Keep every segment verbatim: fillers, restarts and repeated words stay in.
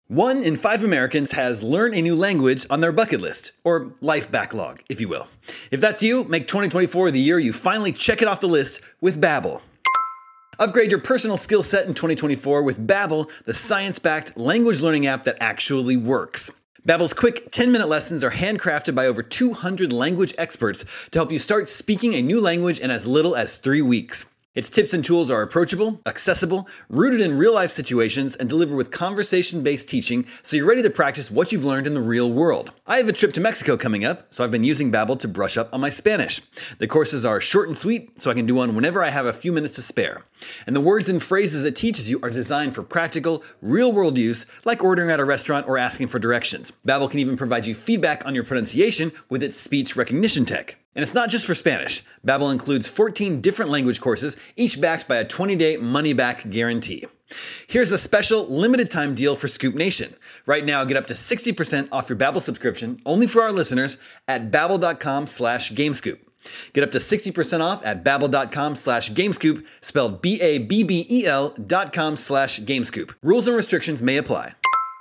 One in five Americans has learn a new language on their bucket list, or life backlog, if you will. If that's you, make twenty twenty-four the year you finally check it off the list with Babbel. Upgrade your personal skill set in twenty twenty-four with Babbel, the science-backed language learning app that actually works. Babbel's quick ten-minute lessons are handcrafted by over two hundred language experts to help you start speaking a new language in as little as three weeks. Its tips and tools are approachable, accessible, rooted in real-life situations, and delivered with conversation-based teaching so you're ready to practice what you've learned in the real world. I have a trip to Mexico coming up, so I've been using Babbel to brush up on my Spanish. The courses are short and sweet, so I can do one whenever I have a few minutes to spare. And the words and phrases it teaches you are designed for practical, real-world use, like ordering at a restaurant or asking for directions. Babbel can even provide you feedback on your pronunciation with its speech recognition tech. And it's not just for Spanish. Babbel includes fourteen different language courses, each backed by a twenty-day money-back guarantee. Here's a special limited-time deal for Scoop Nation. Right now, get up to sixty percent off your Babbel subscription, only for our listeners, at babbel.com slash gamescoop. Get up to sixty percent off at babbel.com slash gamescoop, spelled B-A-B-B-E-L dot com slash gamescoop. Rules and restrictions may apply.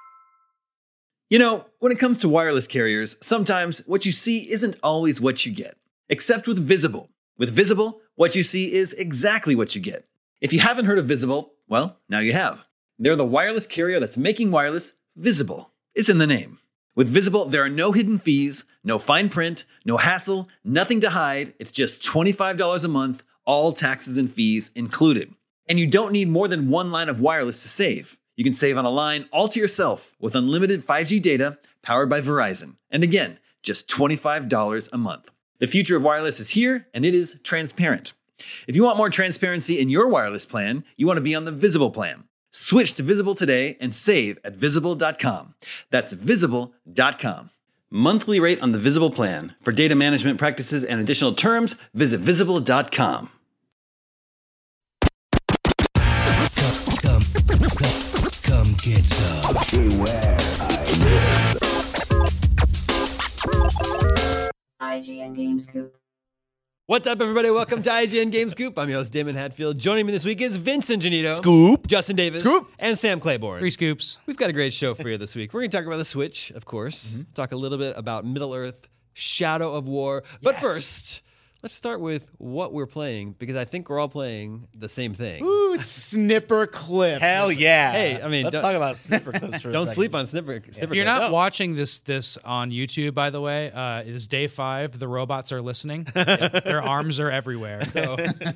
You know, when it comes to wireless carriers, sometimes what you see isn't always what you get. Except with Visible. With Visible, what you see is exactly what you get. If you haven't heard of Visible, well, now you have. They're the wireless carrier that's making wireless visible. It's in the name. With Visible, there are no hidden fees, no fine print, no hassle, nothing to hide. It's just twenty-five dollars a month, all taxes and fees included. And you don't need more than one line of wireless to save. You can save on a line all to yourself with unlimited five G data powered by Verizon. And again, just twenty-five dollars a month. The future of wireless is here, and it is transparent. If you want more transparency in your wireless plan, you want to be on the Visible plan. Switch to Visible today and save at visible dot com. That's visible dot com. Monthly rate on the Visible plan. For data management practices and additional terms, visit visible dot com. Come, come, come, come get some. Beware, I live. I G N Game Scoop. What's up, everybody? Welcome to I G N Game Scoop. I'm your host, Damon Hatfield. Joining me this week is Vincent Janito. Scoop. Justin Davis. Scoop. And Sam Claiborne. Three scoops. We've got a great show for you this week. We're going to talk about the Switch, of course. Mm-hmm. Talk a little bit about Middle-earth, Shadow of War. But Yes. first, let's start with what we're playing, because I think we're all playing the same thing. Ooh, Snipper Clips. Hell yeah. Hey, I mean, let's don't- talk about Snipper Clips for a Don't second. sleep on Snipper. Snipper If you're Clips. not watching this this on YouTube, by the way, uh, it is day five. The robots are listening. Their arms are everywhere. So,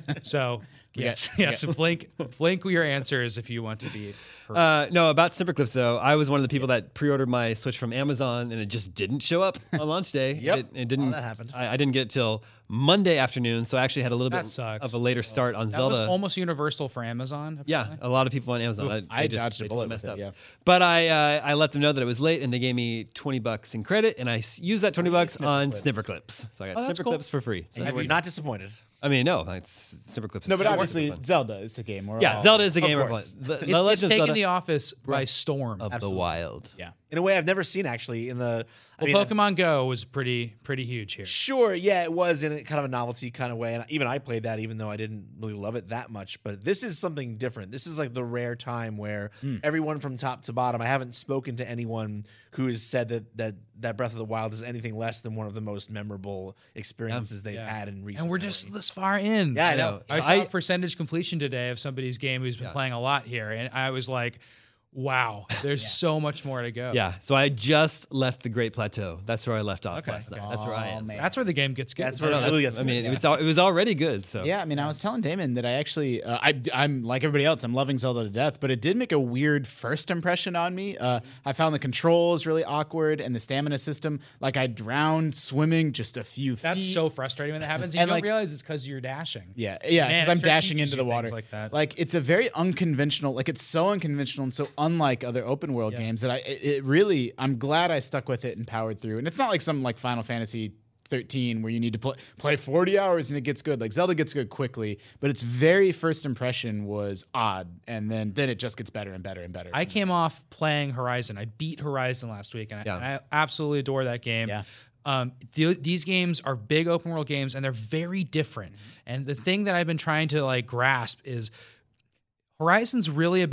so yes, yes. Blink, blink your answers if you want to be. heard. Uh, no, about Snipper Clips, though, I was one of the people that pre-ordered my Switch from Amazon, and it just didn't show up on launch day. Yep. It, it didn't. Oh, that happened. I, I didn't get it till Monday afternoon, so I actually had a little That bit sucks. of a later start on that Zelda. was almost universal for Amazon. Yeah, apparently. a lot of people on Amazon. Oof, I just, dodged a they bullet messed with it, up. yeah. But I uh, I let them know that it was late, and they gave me twenty bucks in credit, and I s- used that twenty bucks Snipper on Clips. Snipper Clips. So I got Oh, that's Snipper cool. Clips for free. So And you were not disappointed. I mean, no, it's Snipper Clips. No, is but super obviously fun. Zelda is the game. We're Yeah, all- Zelda is the Of game we're course. playing. The, the It's, Legend it's of taken Zelda the office by storm. of the Absolutely. Wild. Yeah. In a way I've never seen actually in the I Well, mean, Pokemon Go was pretty pretty huge here. Sure, yeah, it was in a kind of a novelty kind of way. And even I played that even though I didn't really love it that much. But this is something different. This is like the rare time where everyone from top to bottom, I haven't spoken to anyone who has said that that, that Breath of the Wild is anything less than one of the most memorable experiences they've Yeah. had in recent And we're just memory. this far in. Yeah, I know. I saw I- percentage completion today of somebody's game who's been playing a lot here, and I was like, wow, there's so much more to go. Yeah, so I just left the Great Plateau. That's where I left off last night. That's where I Oh, am. man. That's where the game gets good. That's where No, it that's- really gets I mean, good. it's al- it was already good. So Yeah, I mean, I was telling Damon that I actually, uh, I, I'm like everybody else, I'm loving Zelda to death, but it did make a weird first impression on me. Uh, I found the controls really awkward and the stamina system, like I drowned swimming just a few That's feet. so frustrating when that happens. You And, don't like- realize it's because you're dashing. Yeah, yeah, Man, because it I'm sure dashing teaches into the you things water. like that. Like it's a very unconventional, like it's so unconventional and so unlike other open world Yeah. games that I it, it really I'm glad I stuck with it and powered through. And it's not like some like Final Fantasy thirteen where you need to play play forty hours and it gets good. Like Zelda gets good quickly, but its very first impression was odd, and then then it just gets better and better and better. I came off playing Horizon. I beat Horizon last week, and I, Yeah. and I absolutely adore that game. Yeah. Um, th- these games are big open world games, and they're very different. And the thing that I've been trying to like grasp is Horizon's really about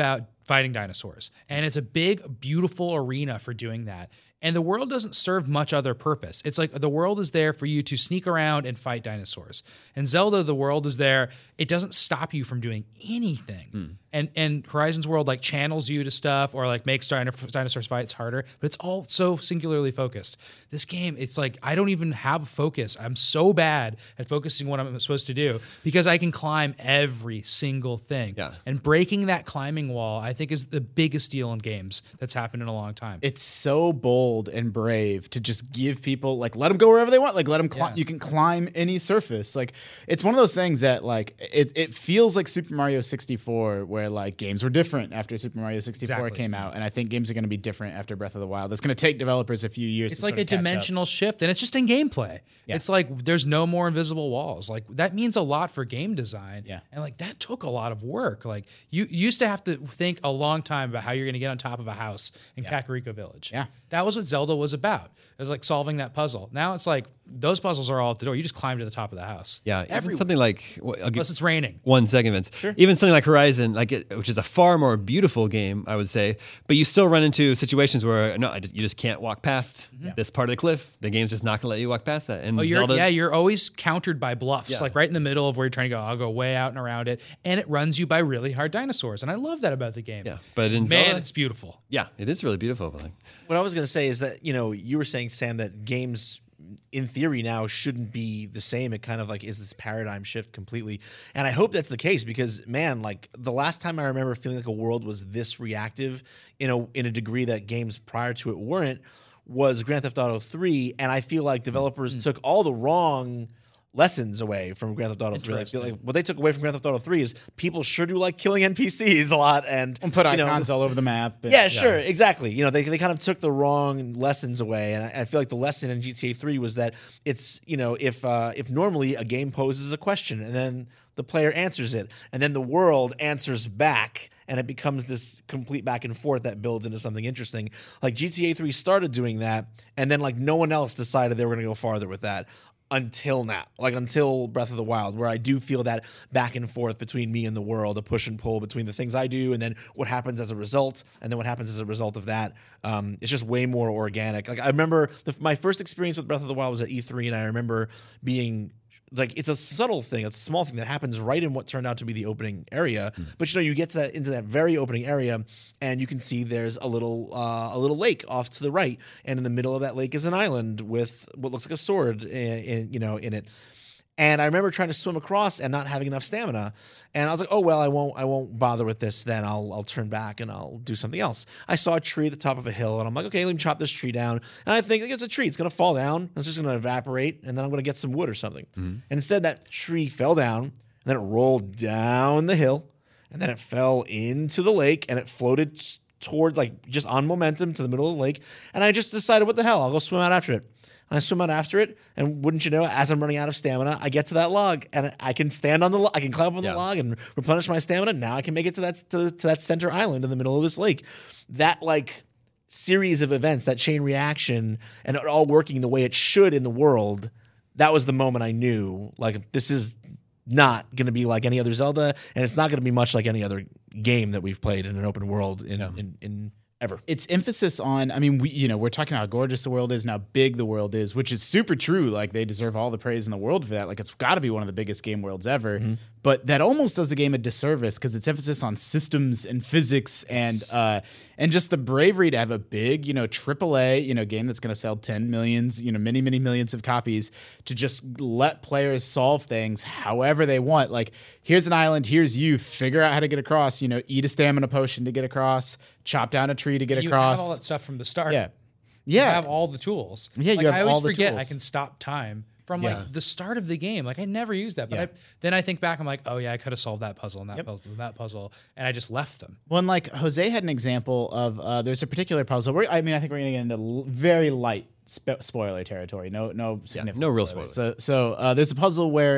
fighting dinosaurs. And it's a big, beautiful arena for doing that. And the world doesn't serve much other purpose. It's like the world is there for you to sneak around and fight dinosaurs. And Zelda, the world is there. It doesn't stop you from doing anything. Mm. And and Horizon's world like channels you to stuff or like makes dino- dinosaurs fights harder. But it's all so singularly focused. This game, it's like I don't even have focus. I'm so bad at focusing what I'm supposed to do because I can climb every single thing. Yeah. And breaking that climbing wall, I think, is the biggest deal in games that's happened in a long time. It's so bold and brave to just give people like let them go wherever they want, like let them climb. Yeah. You can climb any surface. Like it's one of those things that like it it feels like Super Mario sixty-four, where like games were different after Super Mario sixty-four Exactly. came out, and I think games are going to be different after Breath of the Wild. It's going to take developers a few years. It's to like sort a of catch up. dimensional shift, and it's just in gameplay. Yeah. It's like there's no more invisible walls. Like that means a lot for game design. Yeah. And like that took a lot of work. Like you, you used to have to think a long time about how you're going to get on top of a house in Kakariko Village. Yeah. That was what Zelda was about. It was like solving that puzzle. Now it's like those puzzles are all at the door. You just climb to the top of the house. Yeah, even Everywhere. something like well, I'll give Unless it's raining. one second, Vince. Even something like Horizon, like it, which is a far more beautiful game, I would say, but you still run into situations where no, I just, you just can't walk past this part of the cliff. The game's just not gonna let you walk past that. And Oh, you're, Zelda, yeah, you're always countered by bluffs, Yeah. like right in the middle of where you're trying to go. I'll go way out and around it, and it runs you by really hard dinosaurs, and I love that about the game. Yeah, but in man, Zelda- it's beautiful. yeah, it is really beautiful. But like, What I was going to say is that, you know, you were saying, Sam, that games in theory now shouldn't be the same. It kind of like is this paradigm shift completely. And I hope that's the case because, man, like the last time I remember feeling like a world was this reactive in a in a degree that games prior to it weren't was Grand Theft Auto three. And I feel like developers Mm. took all the wrong lessons away from Grand Theft Auto three. Like, like, what they took away from Grand Theft Auto three is people sure do like killing N P Cs a lot and, And put you know, icons all over the map. and- yeah, sure, exactly. You know, they they kind of took the wrong lessons away, and I, I feel like the lesson in G T A three was that it's, you know, if uh, if normally a game poses a question and then the player answers it, and then the world answers back, and it becomes this complete back and forth that builds into something interesting. Like G T A three started doing that, and then like no one else decided they were going to go farther with that. Until now, like until Breath of the Wild, where I do feel that back and forth between me and the world, a push and pull between the things I do and then what happens as a result, and then what happens as a result of that. Um, it's just way more organic. Like I remember the, my first experience with Breath of the Wild was at E three, and I remember being like, it's a subtle thing, it's a small thing that happens right in what turned out to be the opening area. Mm. But you know, you get to that into that very opening area, and you can see there's a little uh, a little lake off to the right, and in the middle of that lake is an island with what looks like a sword, in, in you know, in it. And I remember trying to swim across and not having enough stamina. And I was like, oh well, I won't I won't bother with this then. I'll I'll turn back and I'll do something else. I saw a tree at the top of a hill, and I'm like, okay, let me chop this tree down. And I think it's a tree. It's gonna fall down. It's just gonna evaporate, and then I'm gonna get some wood or something. Mm-hmm. And instead that tree fell down, and then it rolled down the hill, and then it fell into the lake, and it floated toward, like, just on momentum to the middle of the lake. And I just decided, what the hell? I'll go swim out after it. And I swim out after it, and wouldn't you know, as I'm running out of stamina, I get to that log, and I can stand on the log, I can climb up on Yeah. the log and replenish my stamina. Now I can make it to that to, to that center island in the middle of this lake. That like series of events, that chain reaction, and it all working the way it should in the world. That was the moment I knew, like, this is not going to be like any other Zelda, and it's not going to be much like any other game that we've played in an open world in in, in ever. It's emphasis on, I mean, we, you know, we're talking about how gorgeous the world is and how big the world is, which is super true. Like, they deserve all the praise in the world for that. Like, it's got to be one of the biggest game worlds ever. Mm-hmm. But that almost does the game a disservice because it's emphasis on systems and physics and uh, and just the bravery to have a big, you know, triple A, you know, game that's going to sell ten millions, you know, many, many millions of copies, to just let players solve things however they want. Like, here's an island, here's you, figure out how to get across, you know, eat a stamina potion to get across, chop down a tree to get You across. have all that stuff from the start. Yeah. You Yeah. have all the tools. Yeah, you like, have I always all the forget tools. I can stop time from Yeah. like the start of the game. Like I never use that, but Yeah. I, then I think back, I'm like, oh yeah, I could have solved that puzzle and that puzzle and that puzzle, and I just left them. Well, and like Jose had an example of uh, there's a particular puzzle where I mean I think we're gonna get into l- very light sp- spoiler territory. No, no significant no real spoilers. So, so uh, there's a puzzle where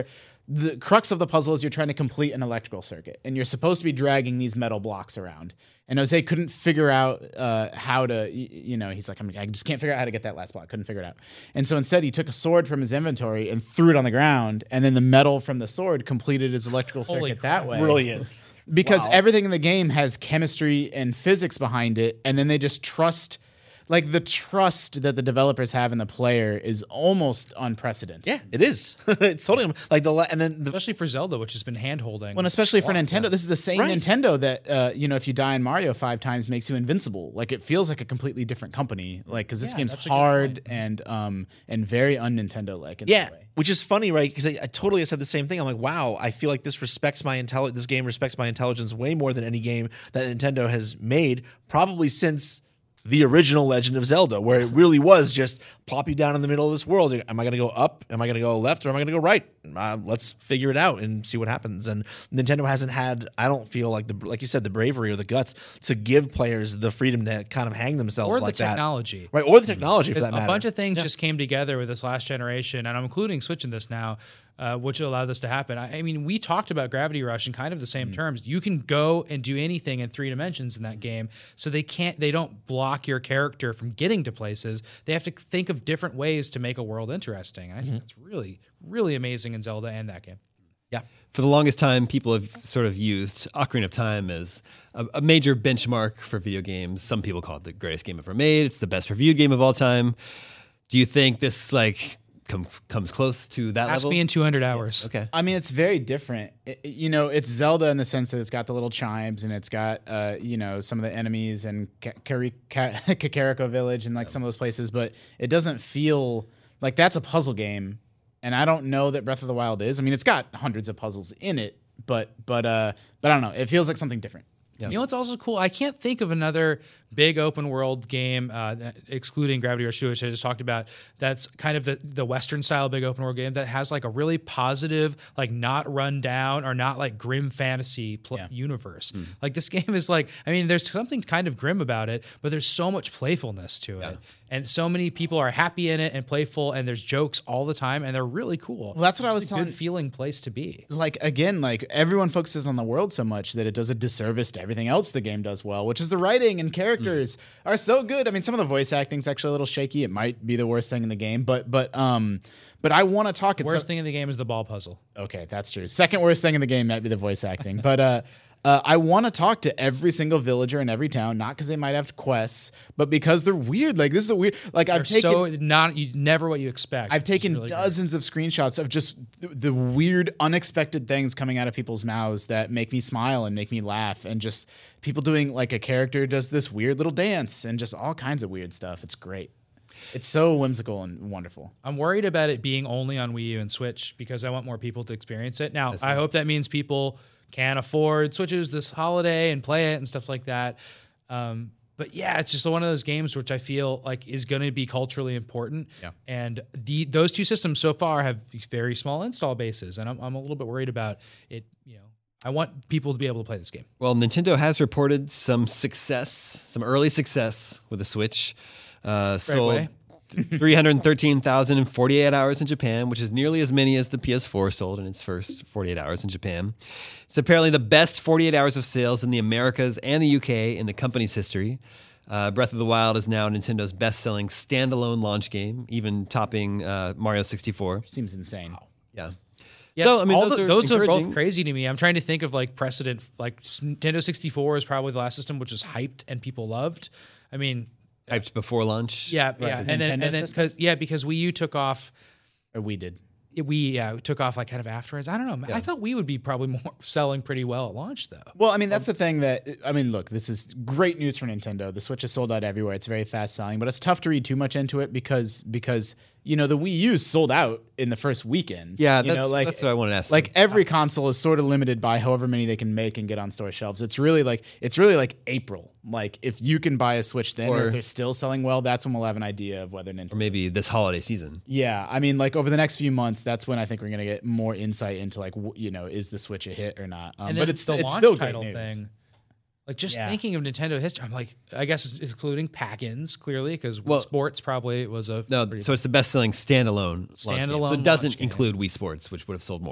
the crux of the puzzle is you're trying to complete an electrical circuit, and you're supposed to be dragging these metal blocks around. And Jose couldn't figure out uh, how to, you know, he's like, I'm, I just can't figure out how to get that last block. Couldn't figure it out. And so instead, he took a sword from his inventory and threw it on the ground, and then the metal from the sword completed his electrical Holy circuit crap. that way. Brilliant. Because Wow. everything in the game has chemistry and physics behind it, and then they just trust. Like, the trust that the developers have in the player is almost unprecedented. Yeah, it is. It's totally like the le- and then the Especially for Zelda, which has been hand holding. Well, and especially for Nintendo, this is the same Right. Nintendo that uh, you know, if you die in Mario five times, makes you invincible. Like, it feels like a completely different company. Like, because this Yeah, game's that's a good hard point. and um and very un Nintendo like. yeah, That way. which is funny, right? Because I, I totally said the same thing. I'm like, wow, I feel like this respects my intelli- This game respects my intelligence way more than any game that Nintendo has made, probably since the original Legend of Zelda, where it really was just plop you down in the middle of this world. Am I going to go up? Am I going to go left? Or am I going to go right? Uh, let's figure it out and see what happens. And Nintendo hasn't had, I don't feel like the, like you said, the bravery or the guts to give players the freedom to kind of hang themselves or like the technology. that, right? Or the technology for Because that a matter. bunch of things just came together with this last generation, and I'm including Switch in this now, uh, which allowed this to happen. I, I mean, we talked about Gravity Rush in kind of the same Mm. terms. You can go and do anything in three dimensions in that game, so they can't, they don't block your character from getting to places. They have to think of different ways to make a world interesting, and I think that's really, really amazing in Zelda and that game. yeah. For the longest time, people have sort of used Ocarina of Time as a, a major benchmark for video games. Some people call it the greatest game ever made. It's the best reviewed game of all time. Do you think this like comes comes close to that Ask level? me in two hundred hours. Okay. I mean, it's very different. It- it- you know, it's Zelda in the sense that it's got the little chimes and it's got, uh, you know, some of the enemies and Ka- Kari- Ka- Kakariko Village and like some of those places, but it doesn't feel like that's a puzzle game. And I don't know that Breath of the Wild is. I mean, it's got hundreds of puzzles in it, but but uh, but I don't know. It feels like something different. You know what's also cool? I can't think of another big open world game, uh, that, excluding Gravity Rush two, which I just talked about, that's kind of the, the Western style big open world game that has like a really positive, like not run down or not like grim fantasy pl- Yeah. universe. Like this game is like, I mean, there's something kind of grim about it, but there's so much playfulness to it. And so many people are happy in it and playful, and there's jokes all the time, and they're really cool. Well, that's what I was It's a telling- good feeling place to be. Like again, like everyone focuses on the world so much that it does a disservice to everything else the game does well, which is the writing and characters are so good. I mean, some of the voice acting's actually a little shaky. It might be the worst thing in the game, but but um, but I want to talk. It's Worst thing in the game is the ball puzzle. Okay, that's true. Second worst thing in the game might be the voice acting. But uh, uh, I want to talk to every single villager in every town, not because they might have quests, but because they're weird. Like this is a weird. Like I've They're taken. so not you never what you expect. I've It's taken really great. dozens of screenshots of just th- the weird, unexpected things coming out of people's mouths that make me smile and make me laugh, and just people doing like a character does this weird little dance and just all kinds of weird stuff. It's great. It's so whimsical and wonderful. I'm worried about it being only on Wii U and Switch because I want more people to experience it. Now, I hope that means people can afford Switches this holiday and play it and stuff like that. Um, but yeah, it's just one of those games which I feel like is going to be culturally important. Yeah. And the those two systems so far have very small install bases, and I'm, I'm a little bit worried about it. You know, I want people to be able to play this game. Well, Nintendo has reported some success, some early success with the Switch. Uh, sold way. three hundred thirteen thousand forty-eight hours in Japan, which is nearly as many as the P S four sold in its first forty-eight hours in Japan. It's apparently the best forty-eight hours of sales in the Americas and the U K in the company's history. Uh, Breath of the Wild is now Nintendo's best-selling standalone launch game, even topping uh, Mario sixty-four. Seems insane. Yeah. Yes, So, I mean, all those the- are those are both encouraging. crazy to me. I'm trying to think of like precedent. Like Nintendo sixty-four is probably the last system which was hyped and people loved. I mean, Hyped before launch. yeah, yeah, the and then, Nintendo and then system? because yeah, because Wii U took off. Or we did. We yeah took off like kind of afterwards. I don't know. I thought we would be probably more selling pretty well at launch though. Well, I mean, that's the thing that, I mean, look, this is great news for Nintendo. The Switch is sold out everywhere. It's very fast selling, but it's tough to read too much into it because, because you know, the Wii U sold out in the first weekend. Yeah, you that's, know, like, that's what I wanted to ask. like every console is sort of limited by however many they can make and get on store shelves. It's really like, it's really like April. Like if you can buy a Switch then, or, Or- if they're still selling well, that's when we'll have an idea of whether Nintendo. or maybe this holiday season. Yeah, I mean, like over the next few months, that's when I think we're gonna get more insight into like, w- you know, is the Switch a hit or not? Um, And but then it's the it's launch still great title news. thing. Like just Yeah. thinking of Nintendo history, I'm like, I guess it's including pack-ins clearly because Well- sports probably was a No, pretty- so it's the best-selling standalone launch game. So Standalone it doesn't launch game. include Wii Sports, which would have sold more.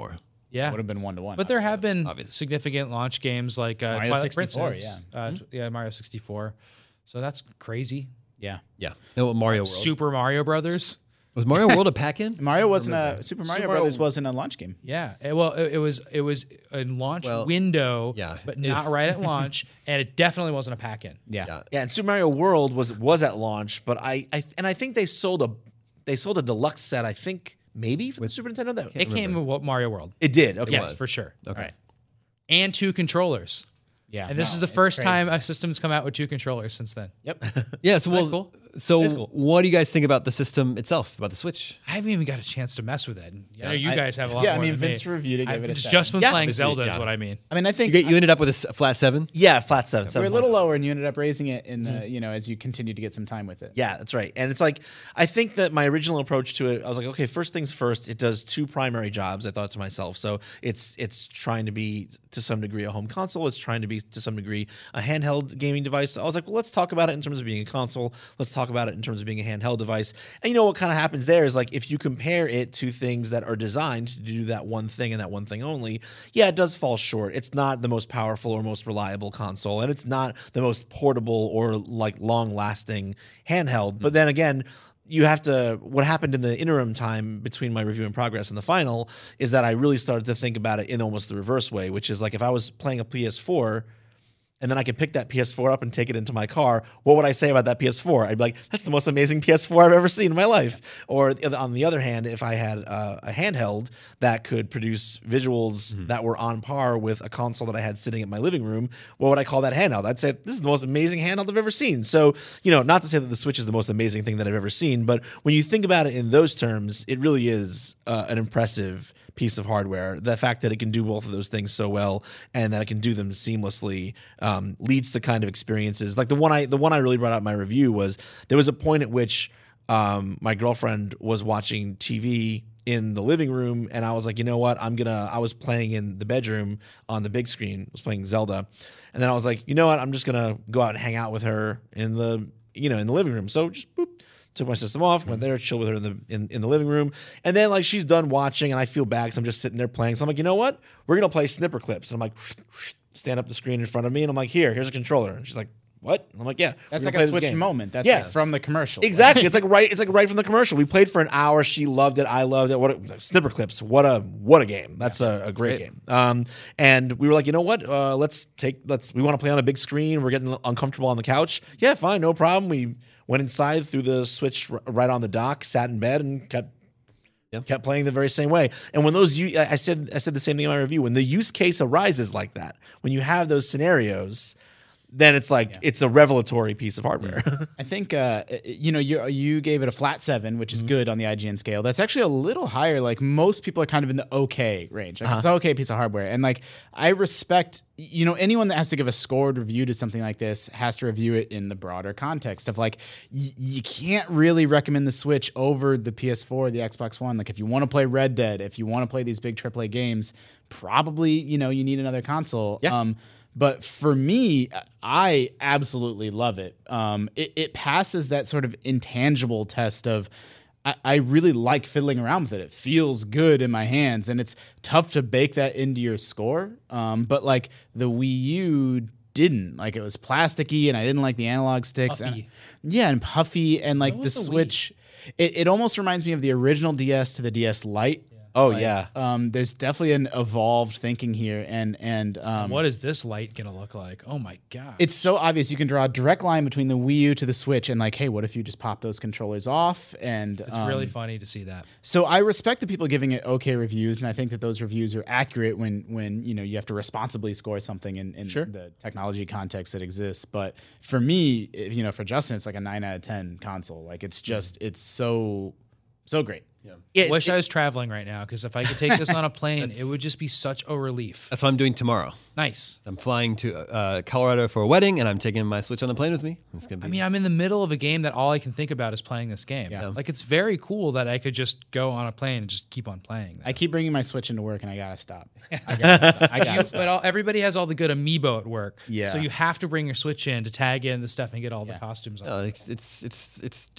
Yeah. would have been one to one. But there have been Obviously. significant launch games like uh, Mario Twilight sixty-four, Princess. yeah. Uh, t- yeah, Mario sixty-four. So that's crazy. Yeah. Yeah. No, Mario World. Super Mario Brothers. Was Mario World a pack-in? Mario wasn't a Super Mario Super Brothers Mario- wasn't a launch game. Yeah. It- well, it, it was it was a launch Well, window, yeah. but not right at launch, and it definitely wasn't a pack-in. Yeah. Yeah. Yeah, and Super Mario World was was at launch, but I, I and I think they sold a they sold a deluxe set. I think maybe for the Super Nintendo. That It came with what, Mario World. it did. Okay, Yes, for sure. Okay. Right. And two controllers. Yeah. And this no, is the it's first crazy. time a system's come out with two controllers since then. Yep. Yeah. So, well, cool? so is cool. what do you guys think about the system itself, about the Switch? I haven't even got a chance to mess with it. And I know you I- guys have a lot yeah, I more mean, than Vince me. reviewed it, gave I've it a just seven. been Yeah. playing Obviously, Zelda yeah. is what I mean. I mean, I think You, get, you ended up with a s- flat seven? Yeah, flat seven. we're a seven little point five. lower, and you ended up raising it in the you know as you continue to get some time with it. Yeah, that's right. And it's like I think that my original approach to it, I was like, okay, first things first. It does two primary jobs. I thought to myself, so it's it's trying to be to some degree a home console. It's trying to be to some degree a handheld gaming device. So I was like, well, let's talk about it in terms of being a console. Let's talk about it in terms of being a handheld device. And you know what kind of happens there is like if you compare it to things that are designed to do that one thing and that one thing only, yeah, it does fall short. It's not the most powerful or most reliable console, and it's not the most portable or like long lasting handheld. But then again, you have to, what happened in the interim time between my review and progress and the final is that I really started to think about it in almost the reverse way, which is like if I was playing a P S four and then I could pick that P S four up and take it into my car, what would I say about that P S four? I'd be like, that's the most amazing P S four I've ever seen in my life. Or on the other hand, if I had uh, a handheld that could produce visuals that were on par with a console that I had sitting in my living room, what would I call that handheld? I'd say, this is the most amazing handheld I've ever seen. So, you know, not to say that the Switch is the most amazing thing that I've ever seen, but when you think about it in those terms, it really is uh, an impressive piece of hardware. The fact that it can do both of those things so well and that it can do them seamlessly um, leads to kind of experiences like the one I the one I really brought out in my review was there was a point at which um, my girlfriend was watching T V in the living room and I was like, you know what, I'm gonna I was playing in the bedroom on the big screen, I was playing Zelda, and then I was like, you know what, I'm just gonna go out and hang out with her in the you know in the living room. So just boop, took my system off, went there, chill with her in the in, in the living room, and then like she's done watching, and I feel bad because I'm just sitting there playing. So I'm like, you know what? We're gonna play Snipper Clips. And I'm like, stand up the screen in front of me, and I'm like, here, here's a controller. And she's like, what? And I'm like, yeah, That's we're like gonna play a this Switch game. moment. That's Yeah. like from the commercial. Exactly. It's like right. It's like right from the commercial. We played for an hour. She loved it. I loved it. What a, Snipper Clips. What a what a game. That's a, a great game. Um, and we were like, you know what? Uh, let's take. Let's. We want to play on a big screen. We're getting uncomfortable on the couch. Yeah, fine, no problem. We went inside, threw the Switch r- right on the dock, sat in bed, and kept. Kept playing the very same way, and when those, u- I said, I said the same thing in my review. When the use case arises like that, when you have those scenarios, then it's like it's a revelatory piece of hardware. I think uh, you know you you gave it a flat seven, which is good on the I G N scale. That's actually a little higher. Like most people are kind of in the okay range. Like it's an okay piece of hardware, and like I respect you know anyone that has to give a scored review to something like this has to review it in the broader context of like y- you can't really recommend the Switch over the P S four, or the Xbox One. Like if you want to play Red Dead, if you want to play these big triple A games, probably you know you need another console. Yeah. Um, But for me, I absolutely love it. Um, it. It passes that sort of intangible test of I, I really like fiddling around with it. It feels good in my hands, and it's tough to bake that into your score. Um, but like the Wii U didn't. Like it was plasticky, and I didn't like the analog sticks. And, Puffy. yeah, and puffy, and like the was the Wii? Switch. It, it almost reminds me of the original D S to the D S Lite. oh yeah. Um, there's definitely an evolved thinking here, and and um, What is this light gonna look like? Oh my god! it's so obvious. You can draw a direct line between the Wii U to the Switch, and like, hey, what if you just pop those controllers off? And It's um, really funny to see that. so I respect the people giving it okay reviews, and I think that those reviews are accurate when when you know you have to responsibly score something in, in Sure. the technology context that exists. But for me, if- you know, for Justin, it's like a nine out of ten console. Like it's just it's so so great. Yeah, Wish it- I was traveling right now because if I could take this on a plane, it would just be such a relief. That's what I'm doing tomorrow. Nice. I'm flying to uh, Colorado for a wedding, and I'm taking my Switch on the plane with me. It's gonna be. I mean, I'm in the middle of a game that all I can think about is playing this game. Yeah. Like, it's very cool that I could just go on a plane and just keep on playing. I keep bringing my Switch into work, and I gotta stop. I gotta stop. I gotta You- stop. but all, everybody has all the good amiibo at work. Yeah. So you have to bring your Switch in to tag in the stuff and get all the costumes on. No, it's, it's it's it's just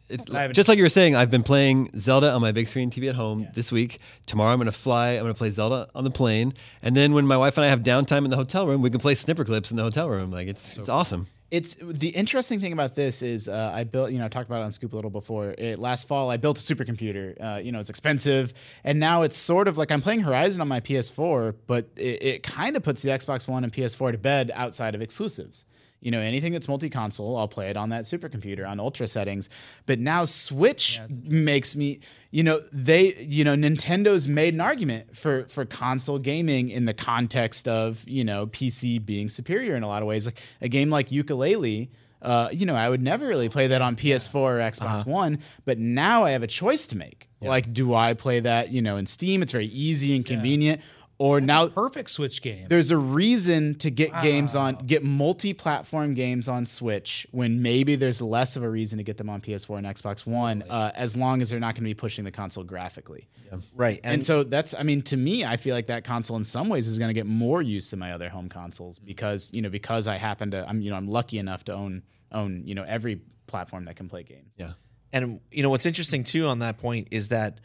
it's I haven't- just like you were saying. I've been playing Zelda on my big screen T V at home this week. Tomorrow I'm going to fly. I'm going to play Zelda on the plane, and then when my wife and I have downtime in the hotel room, we can play Snipper Clips in the hotel room. Like it's it's awesome. It's the interesting thing about this is uh, I built, you know, I talked about it on Scoop a little before. It, last fall, I built a supercomputer. Uh, you know, it's expensive, and now it's sort of like I'm playing Horizon on my P S four, but it, it kind of puts the Xbox One and P S four to bed outside of exclusives. You know, anything that's multi-console, I'll play it on that supercomputer on ultra settings. But now Switch makes me, you know, they, you know, Nintendo's made an argument for for console gaming in the context of, you know, P C being superior in a lot of ways. Like a game like Yooka-Laylee, uh, you know, I would never really play that on P S four or Xbox uh-huh. One, but now I have a choice to make. Yeah. Like, do I play that, you know, in Steam? It's very easy and convenient. Yeah. Or That's now, a perfect Switch game. There's a reason to get wow. games on, get multi-platform games on Switch when maybe there's less of a reason to get them on P S four and Xbox One, uh, as long as they're not going to be pushing the console graphically. Yeah. Right, and, and so that's, I mean, to me, I feel like that console in some ways is going to get more use than my other home consoles because you know because I happen to, I'm you know I'm lucky enough to own own you know every platform that can play games. Yeah, and you know what's interesting too on that point is that.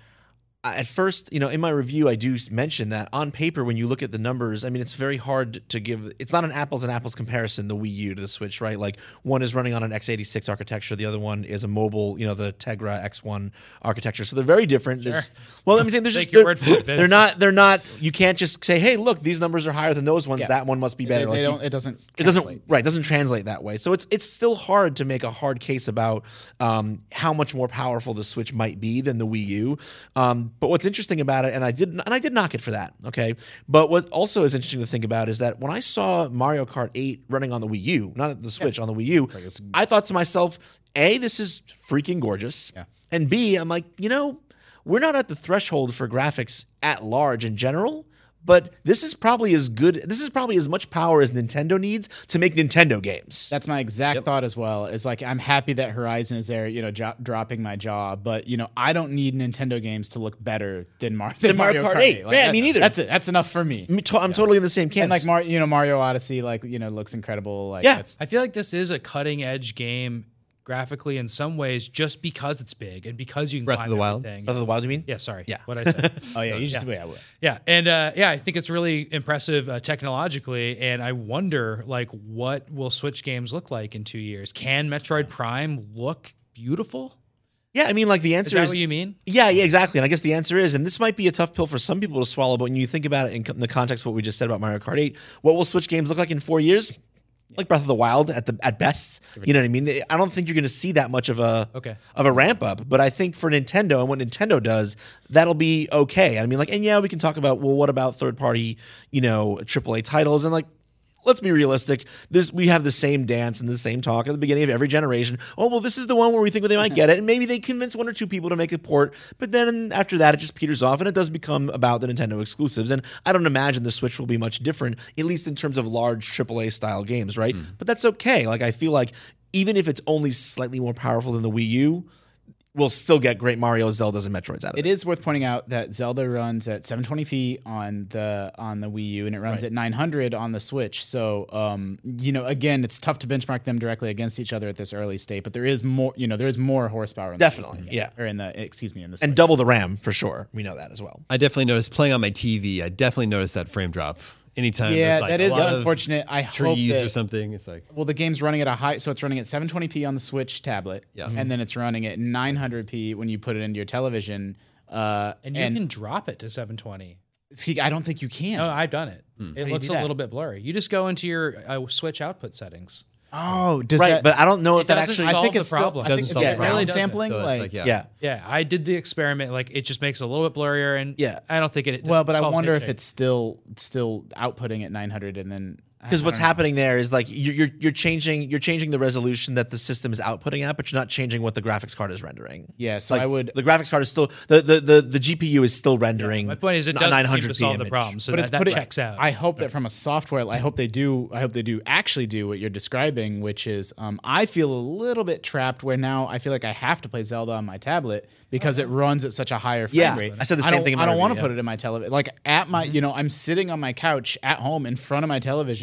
At first, you know, in my review, I do mention that on paper, when you look at the numbers, I mean, it's very hard to give. It's not an apples and apples comparison, the Wii U to the Switch, right? Like one is running on an x eighty-six architecture, the other one is a mobile, you know, the Tegra X one architecture. So they're very different. Sure. Well, I'm saying there's Take just your they're, word for it, Vince. they're not. They're not. You can't just say, hey, look, these numbers are higher than those ones. Yeah. That one must be better. They, they like don't. you, It doesn't. It translate. doesn't. Right. It doesn't translate that way. So it's it's still hard to make a hard case about um, how much more powerful the Switch might be than the Wii U. Um, but what's interesting about it, and I did and I did knock it for that, okay? But what also is interesting to think about is that when I saw Mario Kart eight running on the Wii U, not the Switch, yeah. on the Wii U, I thought to myself, A, this is freaking gorgeous. Yeah. And B, I'm like, you know, we're not at the threshold for graphics at large in general. But this is probably as good. This is probably as much power as Nintendo needs to make Nintendo games. That's my exact yep. thought as well. It's like I'm happy that Horizon is there, you know, jo- dropping my jaw. But you know, I don't need Nintendo games to look better than, Mar- than, than Mario, Mario Kart eight. Like, yeah, that, me neither. That's it. That's enough for me. me to- I'm yeah. totally in the same camp. And like Mar- you know, Mario Odyssey, like you know, looks incredible. Like, yeah, that's- I feel like this is a cutting edge game. Graphically, in some ways, just because it's big and because you can Breath climb of the Wild. everything. Breath of the Wild, you mean? Yeah, sorry. Yeah. What I said. oh yeah, you just yeah. yeah, I would. Yeah, and uh, yeah, I think it's really impressive uh, technologically, and I wonder like what will Switch games look like in two years? Can Metroid Prime look beautiful? Yeah, I mean, like the answer is that is, what you mean? Yeah, yeah, exactly. And I guess the answer is, and this might be a tough pill for some people to swallow, but when you think about it in, co- in the context of what we just said about Mario Kart eight, what will Switch games look like in four years? Like Breath of the Wild at the at best, you know what I mean. I don't think you're going to see that much of a okay. of a ramp up, but I think for Nintendo and what Nintendo does, that'll be okay. I mean, like, and yeah, we can talk about well, what about third party, you know, triple A titles, and like, let's be realistic. This we have the same dance and the same talk at the beginning of every generation. Oh well, this is the one where we think they might get it, and maybe they convince one or two people to make a port. But then after that, it just peters off, and it does become about the Nintendo exclusives. And I don't imagine the Switch will be much different, at least in terms of large triple A style games, right? Mm. But that's okay. Like I feel like even if it's only slightly more powerful than the Wii U, we'll still get great Mario, Zeldas, and Metroids out of it. It is worth pointing out that Zelda runs at seven twenty p on the on the Wii U, and it runs right. at nine hundred on the Switch. So, um, you know, again, it's tough to benchmark them directly against each other at this early state, but there is more, you know, there is more horsepower. In Definitely, the, yeah. Or in the, excuse me, in the Switch. And double the RAM for sure. We know that as well. I definitely noticed playing on my T V. I definitely noticed that frame drop. Anytime yeah, there's like that a is lot of unfortunate. I hope trees that, or something. It's like well, the game's running at a high, so it's running at seven twenty p on the Switch tablet, yeah. and Mm-hmm. then it's running at nine hundred p when you put it into your television. Uh, and you and, can drop it to seven twenty. See, I don't think you can. No, I've done it. Mm. It looks a little bit blurry. You just go into your uh, Switch output settings. Oh, does right, that? but I don't know if that doesn't actually. solve I think the it's problem. Still, I think Doesn't it's solve the really problem. sampling. So like, like yeah. yeah, yeah, I did the experiment. Like it just makes it a little bit blurrier, and yeah, I don't think it. it well, but I solves wonder if anything. it's still still outputting at nine hundred, and then because what's happening there is like you're, you're you're changing you're changing the resolution that the system is outputting at, but you're not changing what the graphics card is rendering. Yeah, so like, I would. The graphics card is still the the the, the G P U is still rendering. My point is, it doesn't seem to solve the problem, so but that, it's that putting, checks out. I hope that from a software, I hope they do. I hope they do actually do what you're describing, which is, um, I feel a little bit trapped where now I feel like I have to play Zelda on my tablet because it runs at such a higher frame Yeah, rate. I said the I same don't- thing in I my don't want to review, put it in my television. Like at my, you know, I'm sitting on my couch at home in front of my television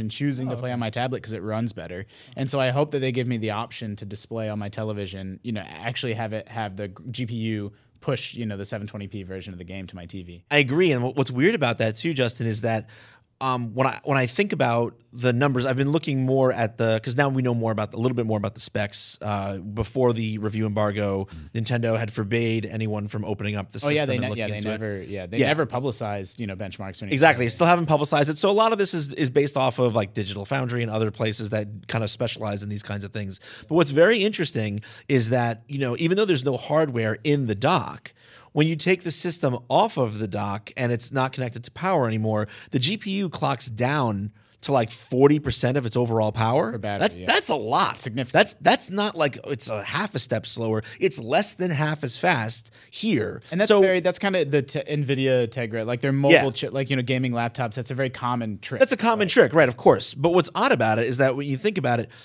television, choosing to play on my tablet because it runs better. And so I hope that they give me the option to display on my television, you know, actually have it have the G P U push, you know, the seven twenty p version of the game to my T V. I agree. And what- what's weird about that too, Justin, is that um, when I when I think about the numbers, I've been looking more at the because now we know more about a little bit more about the specs. Uh, before the review embargo, Nintendo had forbade anyone from opening up the Oh system. yeah, they and ne- looking yeah they into it. never yeah they Yeah. never publicized, you know, benchmarks or anything. Exactly. They like that. still haven't publicized it. So a lot of this is is based off of like Digital Foundry and other places that kind of specialize in these kinds of things. But what's very interesting is that, you know, even though there's no hardware in the dock, when you take the system off of the dock and it's not connected to power anymore, the G P U clocks down to like forty percent of its overall power. For battery, that's yeah. that's a lot. Significant. That's that's not like it's a half a step slower. It's less than half as fast here. And that's so, very that's kind of the t- Nvidia Tegra, like their mobile Yeah. chip, like, you know, gaming laptops. That's a very common trick. That's a common trick, right? Of course. But what's odd about it is that when you think about it,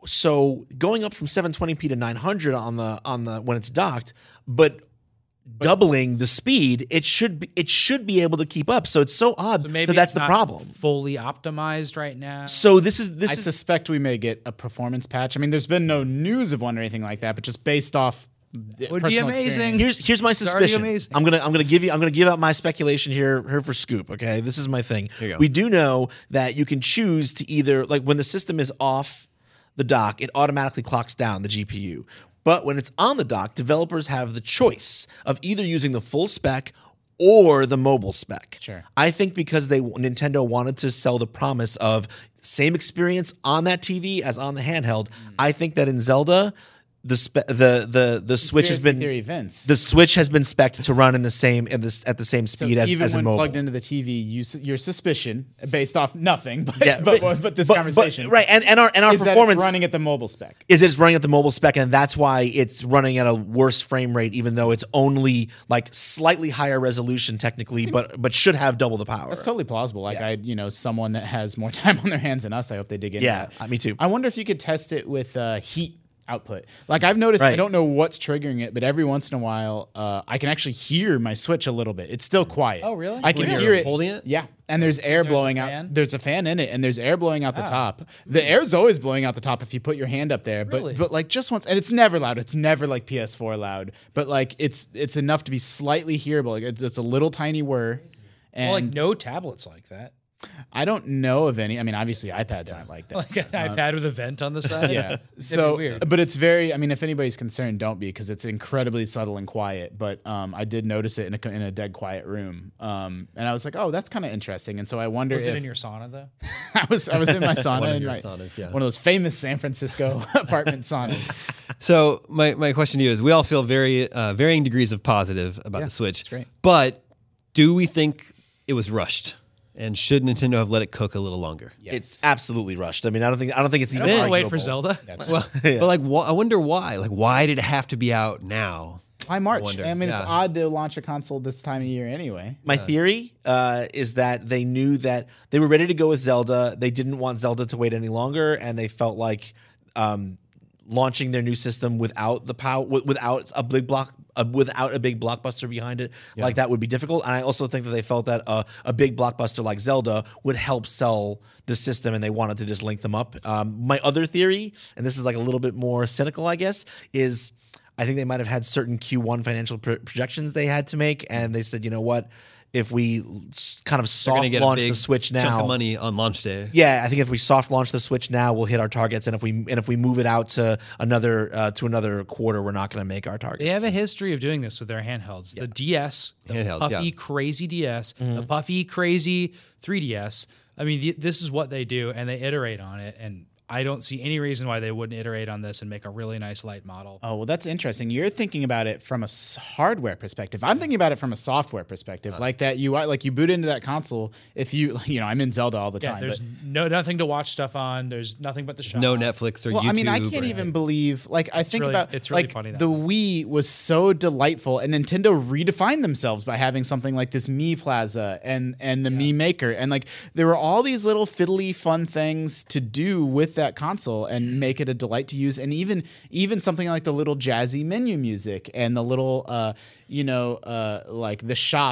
so going up from seven twenty p to nine hundred on the on the when it's docked, but doubling the speed, it should be it should be able to keep up. So it's so odd So maybe that that's it's the not problem. fully optimized right now. So this is this I is suspect we may get a performance patch. I mean, there's been no news of one or anything like that, but just based off the Would be personal amazing. experience. Here's here's my already suspicion. amazing. I'm gonna I'm gonna give you I'm gonna give out my speculation here here for scoop. Okay, this is my thing. you go. We do know that you can choose to either like when the system is off the dock, it automatically clocks down the G P U. But when it's on the dock, developers have the choice of either using the full spec or the mobile spec. Sure. I think because they Nintendo wanted to sell the promise of same experience on that T V as on the handheld. I think that in Zelda, the spe- the the the Switch has Conspiracy been theory Vince. the Switch has been spec'd to run in the same in this at the same So speed as, even as in when mobile. plugged into the T V, you, s- your suspicion, based off nothing, but Yeah, but, but, this conversation, right? And, and our and our is that performance it's running at the mobile spec. is it's running at the mobile spec, and that's why it's running at a worse frame rate, even though it's only like slightly higher resolution technically, but but should have double the power. That's totally plausible. Like Yeah. I, you know, someone that has more time on their hands than us. I hope they dig into Yeah, that. uh, me too. I wonder if you could test it with uh, heat output. Like I've noticed, I Right. don't know what's triggering it, but every once in a while, uh, I can actually hear my Switch a little bit. It's still quiet. Oh, really? I can When you're hear it holding it? Yeah, and there's air blowing a out. fan? There's a fan in it, and there's air blowing out the Ah. top. The air's always blowing out the top if you put your hand up there. But Really? but like just once, and it's never loud. It's never like P S four loud. But like it's it's enough to be slightly hearable. Like it's, it's a little tiny whir. And Well, like no tablets like that. I don't know of any. I mean, obviously iPads aren't like that. Like an iPad with a vent on the side. yeah. It'd So, be weird. but it's very. I mean, if anybody's concerned, don't be, because it's incredibly subtle and quiet. But um, I did notice it in a in a dead quiet room, um, and I was like, oh, that's kind of interesting. And so I wonder Was if it in your sauna though? I was I was in my sauna, One of in your my- saunas, yeah. one of those famous San Francisco apartment saunas. So my, my question to you is: we all feel very uh, varying degrees of positive about Yeah, the Switch, it's great. but do we think it was rushed? And should Nintendo have let it cook a little longer? Yes. It's absolutely rushed. I mean, I don't think I don't think it's I even. don't want to wait arguable. for Zelda. That's Well, but like, wh- I wonder why. Like, why did it have to be out now? why March. wonder, I mean, it's yeah. odd to launch a console this time of year anyway. My theory uh, is that they knew that they were ready to go with Zelda. They didn't want Zelda to wait any longer, and they felt like um, launching their new system without the power, without a big block, uh, without a big blockbuster behind it, like that would be difficult. And I also think that they felt that uh, a big blockbuster like Zelda would help sell the system, and they wanted to just link them up. Um, my other theory, and this is like a little bit more cynical, I guess, is I think they might have had certain Q one financial pro- projections they had to make, and they said, you know what, if we s- kind of They're soft gonna get a launch big the Switch chunk now, of money on launch day. yeah, I think if we soft launch the Switch now, we'll hit our targets, and if we and if we move it out to another uh, to another quarter, we're not going to make our targets. They have a history of doing this with their handhelds. The D S, the Handhelds, puffy, yeah. crazy D S, Mm-hmm. the puffy, crazy three D S. I mean, th- this is what they do, and they iterate on it. And I don't see any reason why they wouldn't iterate on this and make a really nice light model. Oh, well, that's interesting. You're thinking about it from a s- hardware perspective. I'm thinking about it from a software perspective. Like that, you like you boot into that console. If you, you know, I'm in Zelda all the Yeah, time. there's but, no nothing to watch stuff on. There's nothing but the shop. No Netflix or well, YouTube. I mean, I can't or- even believe. Like, I think really- about it's really like funny that the way. Wii was so delightful, and Nintendo redefined themselves by having something like this Mii Plaza and and the Mii Maker, and like there were all these little fiddly fun things to do with that console and make it a delight to use, and even even something like the little jazzy menu music and the little uh you know uh like the shop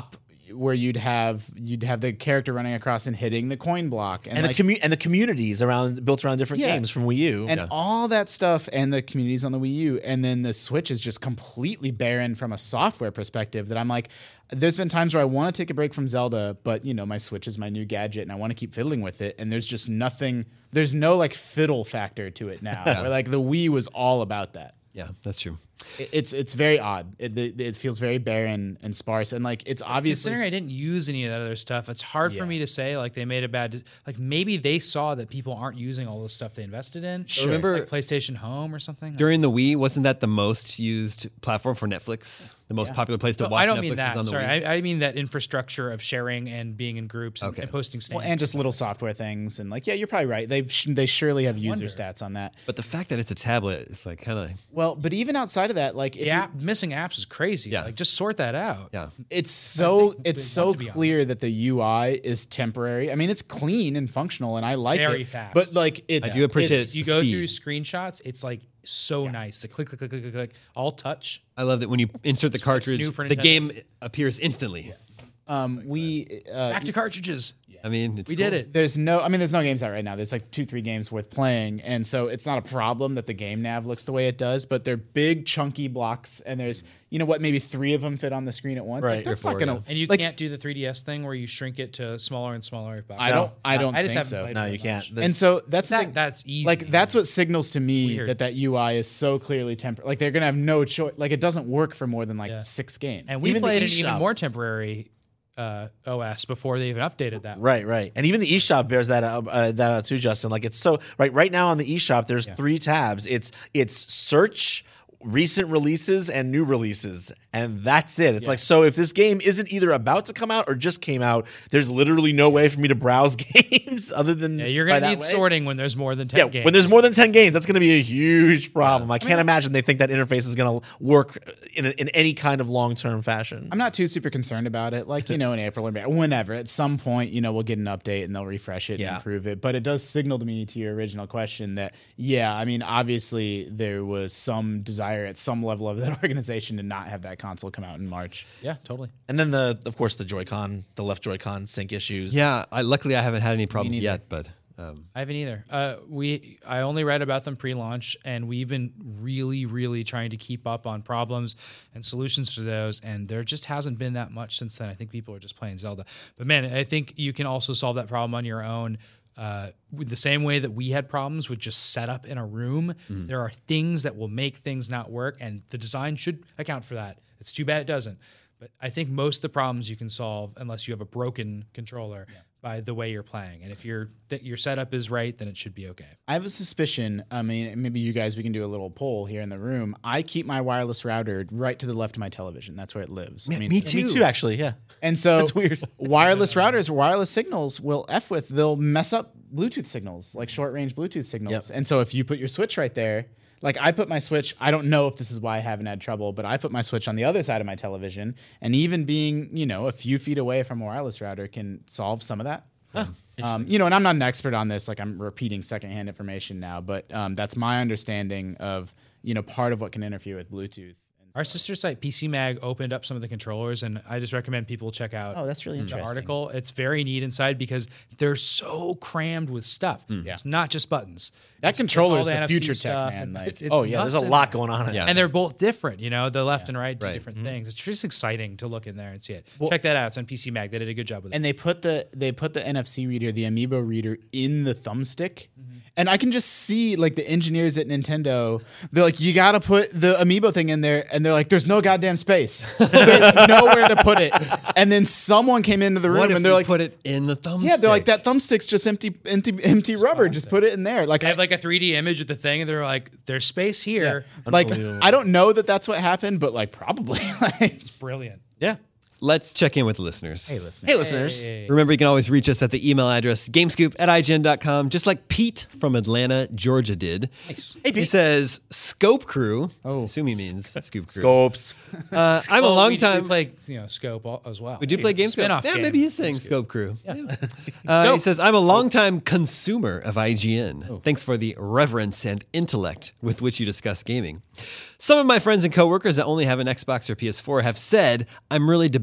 where you'd have you'd have the character running across and hitting the coin block, and, And like, the commu- and the communities around built around different Yeah. games from Wii U. and all that stuff, and the communities on the Wii U, and then the Switch is just completely barren from a software perspective. That I'm like, there's been times where I want to take a break from Zelda, but you know, my Switch is my new gadget, and I want to keep fiddling with it, and there's just nothing. There's no like fiddle factor to it now. Where like the Wii was all about that. Yeah, that's true. It- It's it's very odd. It, it, it feels very barren and sparse, and like it's obviously. Considering I didn't use any of that other stuff, it's hard Yeah. for me to say like they made a bad. de- Like maybe they saw that people aren't using all the stuff they invested in. Sure. Remember- like PlayStation Home or something. During the Wii, wasn't that the most used platform for Netflix? The most popular place to No, watch I don't Netflix mean was that. on the Sorry, Wii. I, I mean that infrastructure of sharing and being in groups and, Okay. and posting Well, stamps. and just little software things, and like, yeah, you're probably right. They sh- they surely have user wonder. stats on that. But the fact that it's a tablet, it's like kind of Well, but even outside of that, like, if yeah, you- missing apps is crazy. Yeah. Like just sort that out. yeah. it's so think it's we so want to be on clear that the U I is temporary. I mean, it's clean and functional, and I like Very it. fast. But like, it's I do appreciate it's- it. You go Speed. through screenshots, it's like so nice. The click, click, click, click, click, click, all touch. I love that when you insert the It's- it's cartridge, new for the Nintendo. game appears instantly. Um, we uh, Back to cartridges. I mean, it's We cool. did it. there's no, I mean, there's no games out right now. There's like two, three games worth playing, and so it's not a problem that the game nav looks the way it does. But they're big, chunky blocks, and there's, you know what, maybe three of them fit on the screen at once. Right. Like, that's Or not four, gonna. yeah. And you like, can't do the three D S thing where you shrink it to smaller and smaller. boxes. I don't. I don't I just think haven't so. played no, it you that can't. much. And so that's the That, thing. that's easy. Like that's what signals to me Weird. that that U I is so clearly temporary. Like they're gonna have no choice. Like it doesn't work for more than like Yeah. six games. And we Even the played an even eShop. more temporary uh, O S before they even updated that. Right, right, and even the eShop bears that out, uh, that out too, Justin. Like it's so right right now on the eShop, there's three tabs. It's it's search, recent releases, and new releases, and that's it. It's like so if this game isn't either about to come out or just came out, there's literally no way for me to browse games other than Yeah, you're by gonna that need way. sorting when there's more than ten Yeah, games. when there's more than ten games, that's going to be a huge problem. I can't imagine they think that interface is going to work in a, in any kind of long term fashion. I'm not too super concerned about it. Like, you know, in April or May- whenever, at some point, you know, we'll get an update and they'll refresh it Yeah. and improve it. But it does signal to me, to your original question, that, yeah, I mean, obviously there was some desire at some level of that organization to not have that console come out in March. yeah, totally. And then the, of course, the Joy-Con, the left Joy-Con sync issues. Yeah, I, luckily I haven't had any problems neither. yet, but um, I haven't either. Uh, we I only read about them pre-launch, and we've been really, really trying to keep up on problems and solutions to those. And there just hasn't been that much since then. I think people are just playing Zelda. But man, I think you can also solve that problem on your own. Uh, with the same way that we had problems with just setup in a room, there are things that will make things not work, and the design should account for that. It's too bad it doesn't. But I think most of the problems you can solve unless you have a broken controller by the way you're playing. And if your th- your setup is right, then it should be okay. I have a suspicion. I mean, maybe you guys, we can do a little poll here in the room. I keep my wireless router right to the left of my television. That's where it lives. I mean, me too. Me too, actually. Yeah. And so That's weird. wireless routers, wireless signals will F with, they'll mess up Bluetooth signals, like short range Bluetooth signals. Yep. And so if you put your Switch right there, like I put my Switch, I don't know if this is why I haven't had trouble, but I put my Switch on the other side of my television, and even being, you know, a few feet away from a wireless router can solve some of that. Um, you know, and I'm not an expert on this, like I'm repeating secondhand information now, but um, that's my understanding of, you know, part of what can interfere with Bluetooth. And Our sister site P C Mag opened up some of the controllers, and I just recommend people check out. Oh, that's really the interesting. article. It's very neat inside because they're so crammed with stuff. It's not just buttons. That It's- it's controller all is the N F C future tech, stuff, man, and like- it's- it's Oh, yeah. There's nuts a in lot there. going on. in Yeah. there. And they're both different, you know, the left and right do Right. different things. It's just exciting to look in there and see it. Check that out. It's on P C Mag. They did a good job with it. and they put the they put the N F C reader, the Amiibo reader, in the thumbstick, and I can just see like the engineers at Nintendo. They're like, you got to put the Amiibo thing in there, and they're like, there's no goddamn space. There's nowhere to put it. And then someone came into the room, what if and they're we like, put it in the thumbstick? yeah, they're like, that thumbstick's just empty, empty, empty rubber. Just put it in there. Like, They I, have like a three D image of the thing, and they're like, there's space here. like Unbelievable. I don't know that that's what happened, but like probably. Like, It's brilliant. Yeah. Let's check in with the listeners. hey, listen. Hey, listeners. Hey. Remember, you can always reach us at the email address gamescoop at I G N dot com, just like Pete from Atlanta, Georgia did. Nice. Hey, He Pete. says, Scope Crew. Oh. I assume he means Scoop Crew. Scopes. Uh, I'm a Well, long we, time. We play, you know, Scope al- as well. We do play Gamescope. Spin-off Yeah, game. maybe he's saying Scope Crew. Uh, he Scope. says, I'm a longtime consumer of I G N. Thanks for the reverence and intellect with which you discuss gaming. Some of my friends and coworkers that only have an Xbox or P S four have said I'm really debating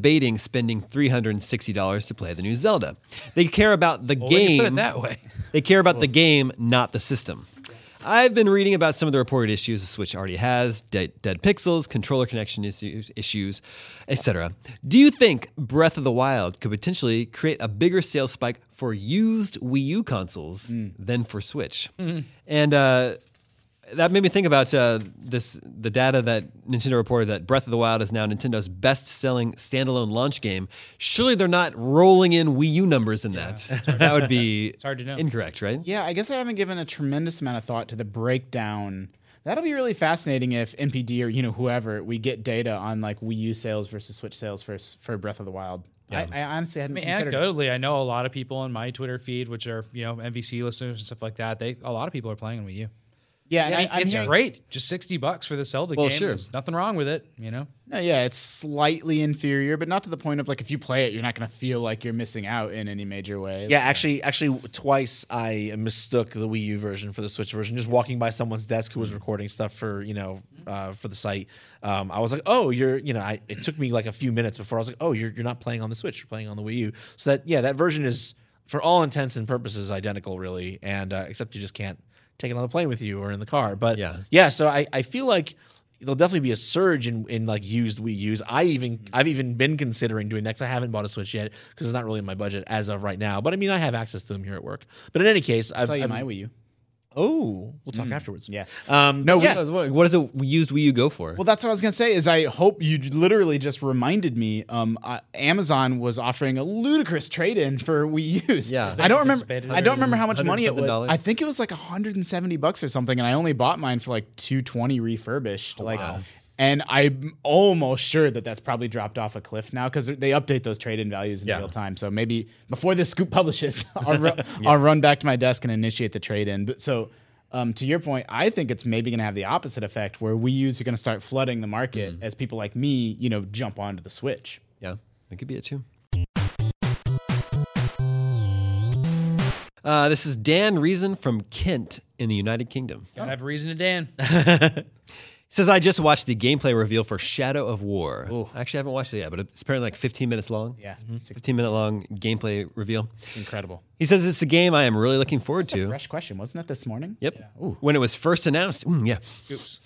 debating spending three hundred sixty dollars to play the new Zelda. They care about the Well, when you game. put it that way. They care about the game, not the system. I've been reading about some of the reported issues the Switch already has, dead, dead pixels, controller connection issues, issues et cetera. Do you think Breath of the Wild could potentially create a bigger sales spike for used Wii U consoles mm. than for Switch? Mm-hmm. And uh, that made me think about uh, this the data that Nintendo reported that Breath of the Wild is now Nintendo's best-selling standalone launch game. Surely they're not rolling in Wii U numbers in yeah, that. That would be it's hard to know. Incorrect, right? Yeah, I guess I haven't given a tremendous amount of thought to the breakdown. That'll be really fascinating if N P D or you know whoever we get data on like Wii U sales versus Switch sales for for Breath of the Wild. Yeah. I, I honestly hadn't. I mean, considered anecdotally, it. I know a lot of people on my Twitter feed, which are you know M V C listeners and stuff like that. They a lot of people are playing on Wii U. Yeah, yeah and I, it's hearing, great. Just sixty bucks for the Zelda well, game. Sure. There's nothing wrong with it, you know. No, yeah, it's slightly inferior, but not to the point of like if you play it, you're not going to feel like you're missing out in any major way. Yeah, actually, actually, twice I mistook the Wii U version for the Switch version. Just walking by someone's desk who was recording stuff for you know uh, for the site, um, I was like, oh, you're you know, I, it took me like a few minutes before I was like, oh, you're you're not playing on the Switch, you're playing on the Wii U. So that yeah, that version is for all intents and purposes identical, really, and uh, except you just can't take it on the plane with you or in the car. But yeah, yeah so I, I feel like there'll definitely be a surge in, in like used Wii U's. I even I've even been considering doing that because I haven't bought a Switch yet because it's not really in my budget as of right now. But I mean, I have access to them here at work. But in any case, I saw I've, you I've, my Wii U. Oh, we'll talk mm. afterwards. Yeah. Um, no, yeah. What, what does a used Wii U go for? Well, that's what I was gonna say. Is I hope you literally just reminded me. Um, uh, Amazon was offering a ludicrous trade-in for Wii U's. Yeah. I don't remember. I don't remember how much money it was. dollars I think it was like one hundred seventy bucks or something, and I only bought mine for like two twenty refurbished. Oh, like, wow. And I'm almost sure that that's probably dropped off a cliff now because they update those trade-in values in yeah. real time. So maybe before this scoop publishes, I'll, ru- yeah. I'll run back to my desk and initiate the trade-in. But so. Um, to your point, I think it's maybe going to have the opposite effect where Wii U's are going to start flooding the market mm. as people like me, you know, jump onto the Switch. Yeah, that could be it too. Uh, this is Dan Reason from Kent in the United Kingdom. Gotta have a reason to Dan. He says, I just watched the gameplay reveal for Shadow of War. Ooh. Actually, I haven't watched it yet, but it's apparently like fifteen minutes long. Yeah. Mm-hmm. fifteen minute long gameplay reveal. It's incredible. He says it's a game I am really looking forward That's to. a fresh question. Wasn't that this morning? Yep. Yeah. When it was first announced. Mm, yeah. Oops.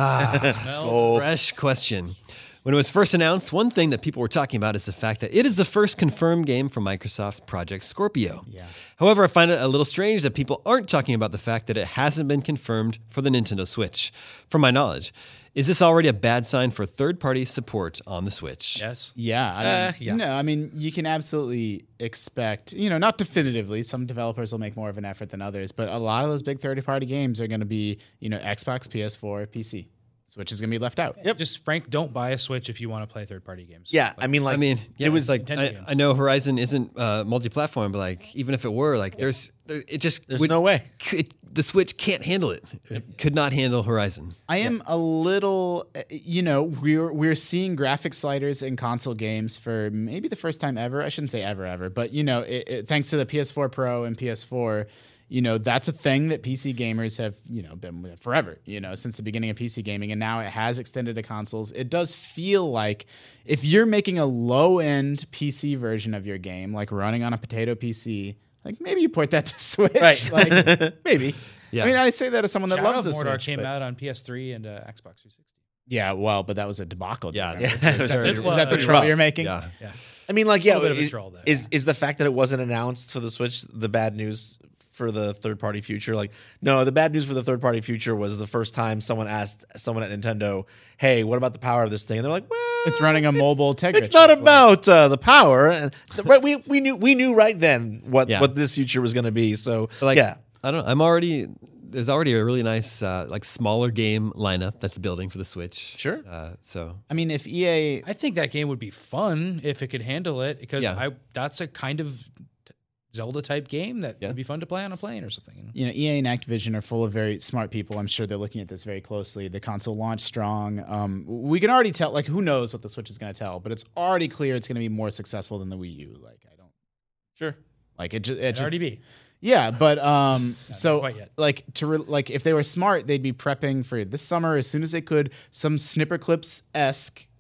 Ah, Oh. fresh question. When it was first announced, one thing that people were talking about is the fact that it is the first confirmed game from Microsoft's Project Scorpio. Yeah. However, I find it a little strange that people aren't talking about the fact that it hasn't been confirmed for the Nintendo Switch. From my knowledge, is this already a bad sign for third-party support on the Switch? Yes. Yeah. I Uh, mean, yeah. No, I mean, you can absolutely expect, you know, not definitively, some developers will make more of an effort than others, but a lot of those big third-party games are going to be, you know, Xbox, P S four, P C. Switch is going to be left out. Yep. Just Frank, don't buy a Switch if you want to play third-party games. Yeah, I mean, like, I mean, yeah, it was like Nintendo I, games. I know Horizon isn't uh, multi-platform, but like even if it were, like there's there, it just there's would- no way. It, the Switch can't handle it. It could not handle Horizon. I am a little, uh, you know, we're we're seeing graphic sliders in console games for maybe the first time ever. I shouldn't say ever, ever, but you know, it, it, thanks to the P S four Pro and P S four, you know, that's a thing that P C gamers have, you know, been with forever, you know, since the beginning of P C gaming, and now it has extended to consoles. It does feel like if you're making a low-end P C version of your game, like running on a potato P C, like maybe you port that to Switch, Right. Like maybe. Yeah. I mean, I say that as someone that Shadow loves of the Mordor Switch. came but- out on P S three and uh, Xbox three sixty. Yeah, well, but that was a debacle. Yeah, remember? yeah, Is, it was that, very- is that the it was troll rough. you're making? Yeah. Yeah. I mean, like, yeah, little bit of a is, troll there. is is the fact that it wasn't announced for the Switch the bad news for the third party future? Like, no, the bad news for the third party future was the first time someone asked someone at Nintendo, "Hey, what about the power of this thing?" And they're like, "Well, It's running a mobile Tegra It's not chip. about uh, the power." And the, right, we we knew we knew right then what Yeah. what this future was going to be. So, But like, yeah, I don't know. I'm already there's already a really nice uh, like smaller game lineup that's building for the Switch. Sure. Uh, so I mean, if E A, I think that game would be fun if it could handle it because Yeah. I that's a kind of t- Zelda type game that Yeah. would be fun to play on a plane or something. You know? you know, E A and Activision are full of very smart people. I'm sure they're looking at this very closely. The console launched strong. Um, we can already tell, like, who knows what the Switch is going to tell, but it's already clear it's going to be more successful than the Wii U. Like, I don't, sure. like it. Just, it It'd just already be. Yeah, but um, so quite yet. like to re- like if they were smart, they'd be prepping for this summer as soon as they could some Snipper Clips esque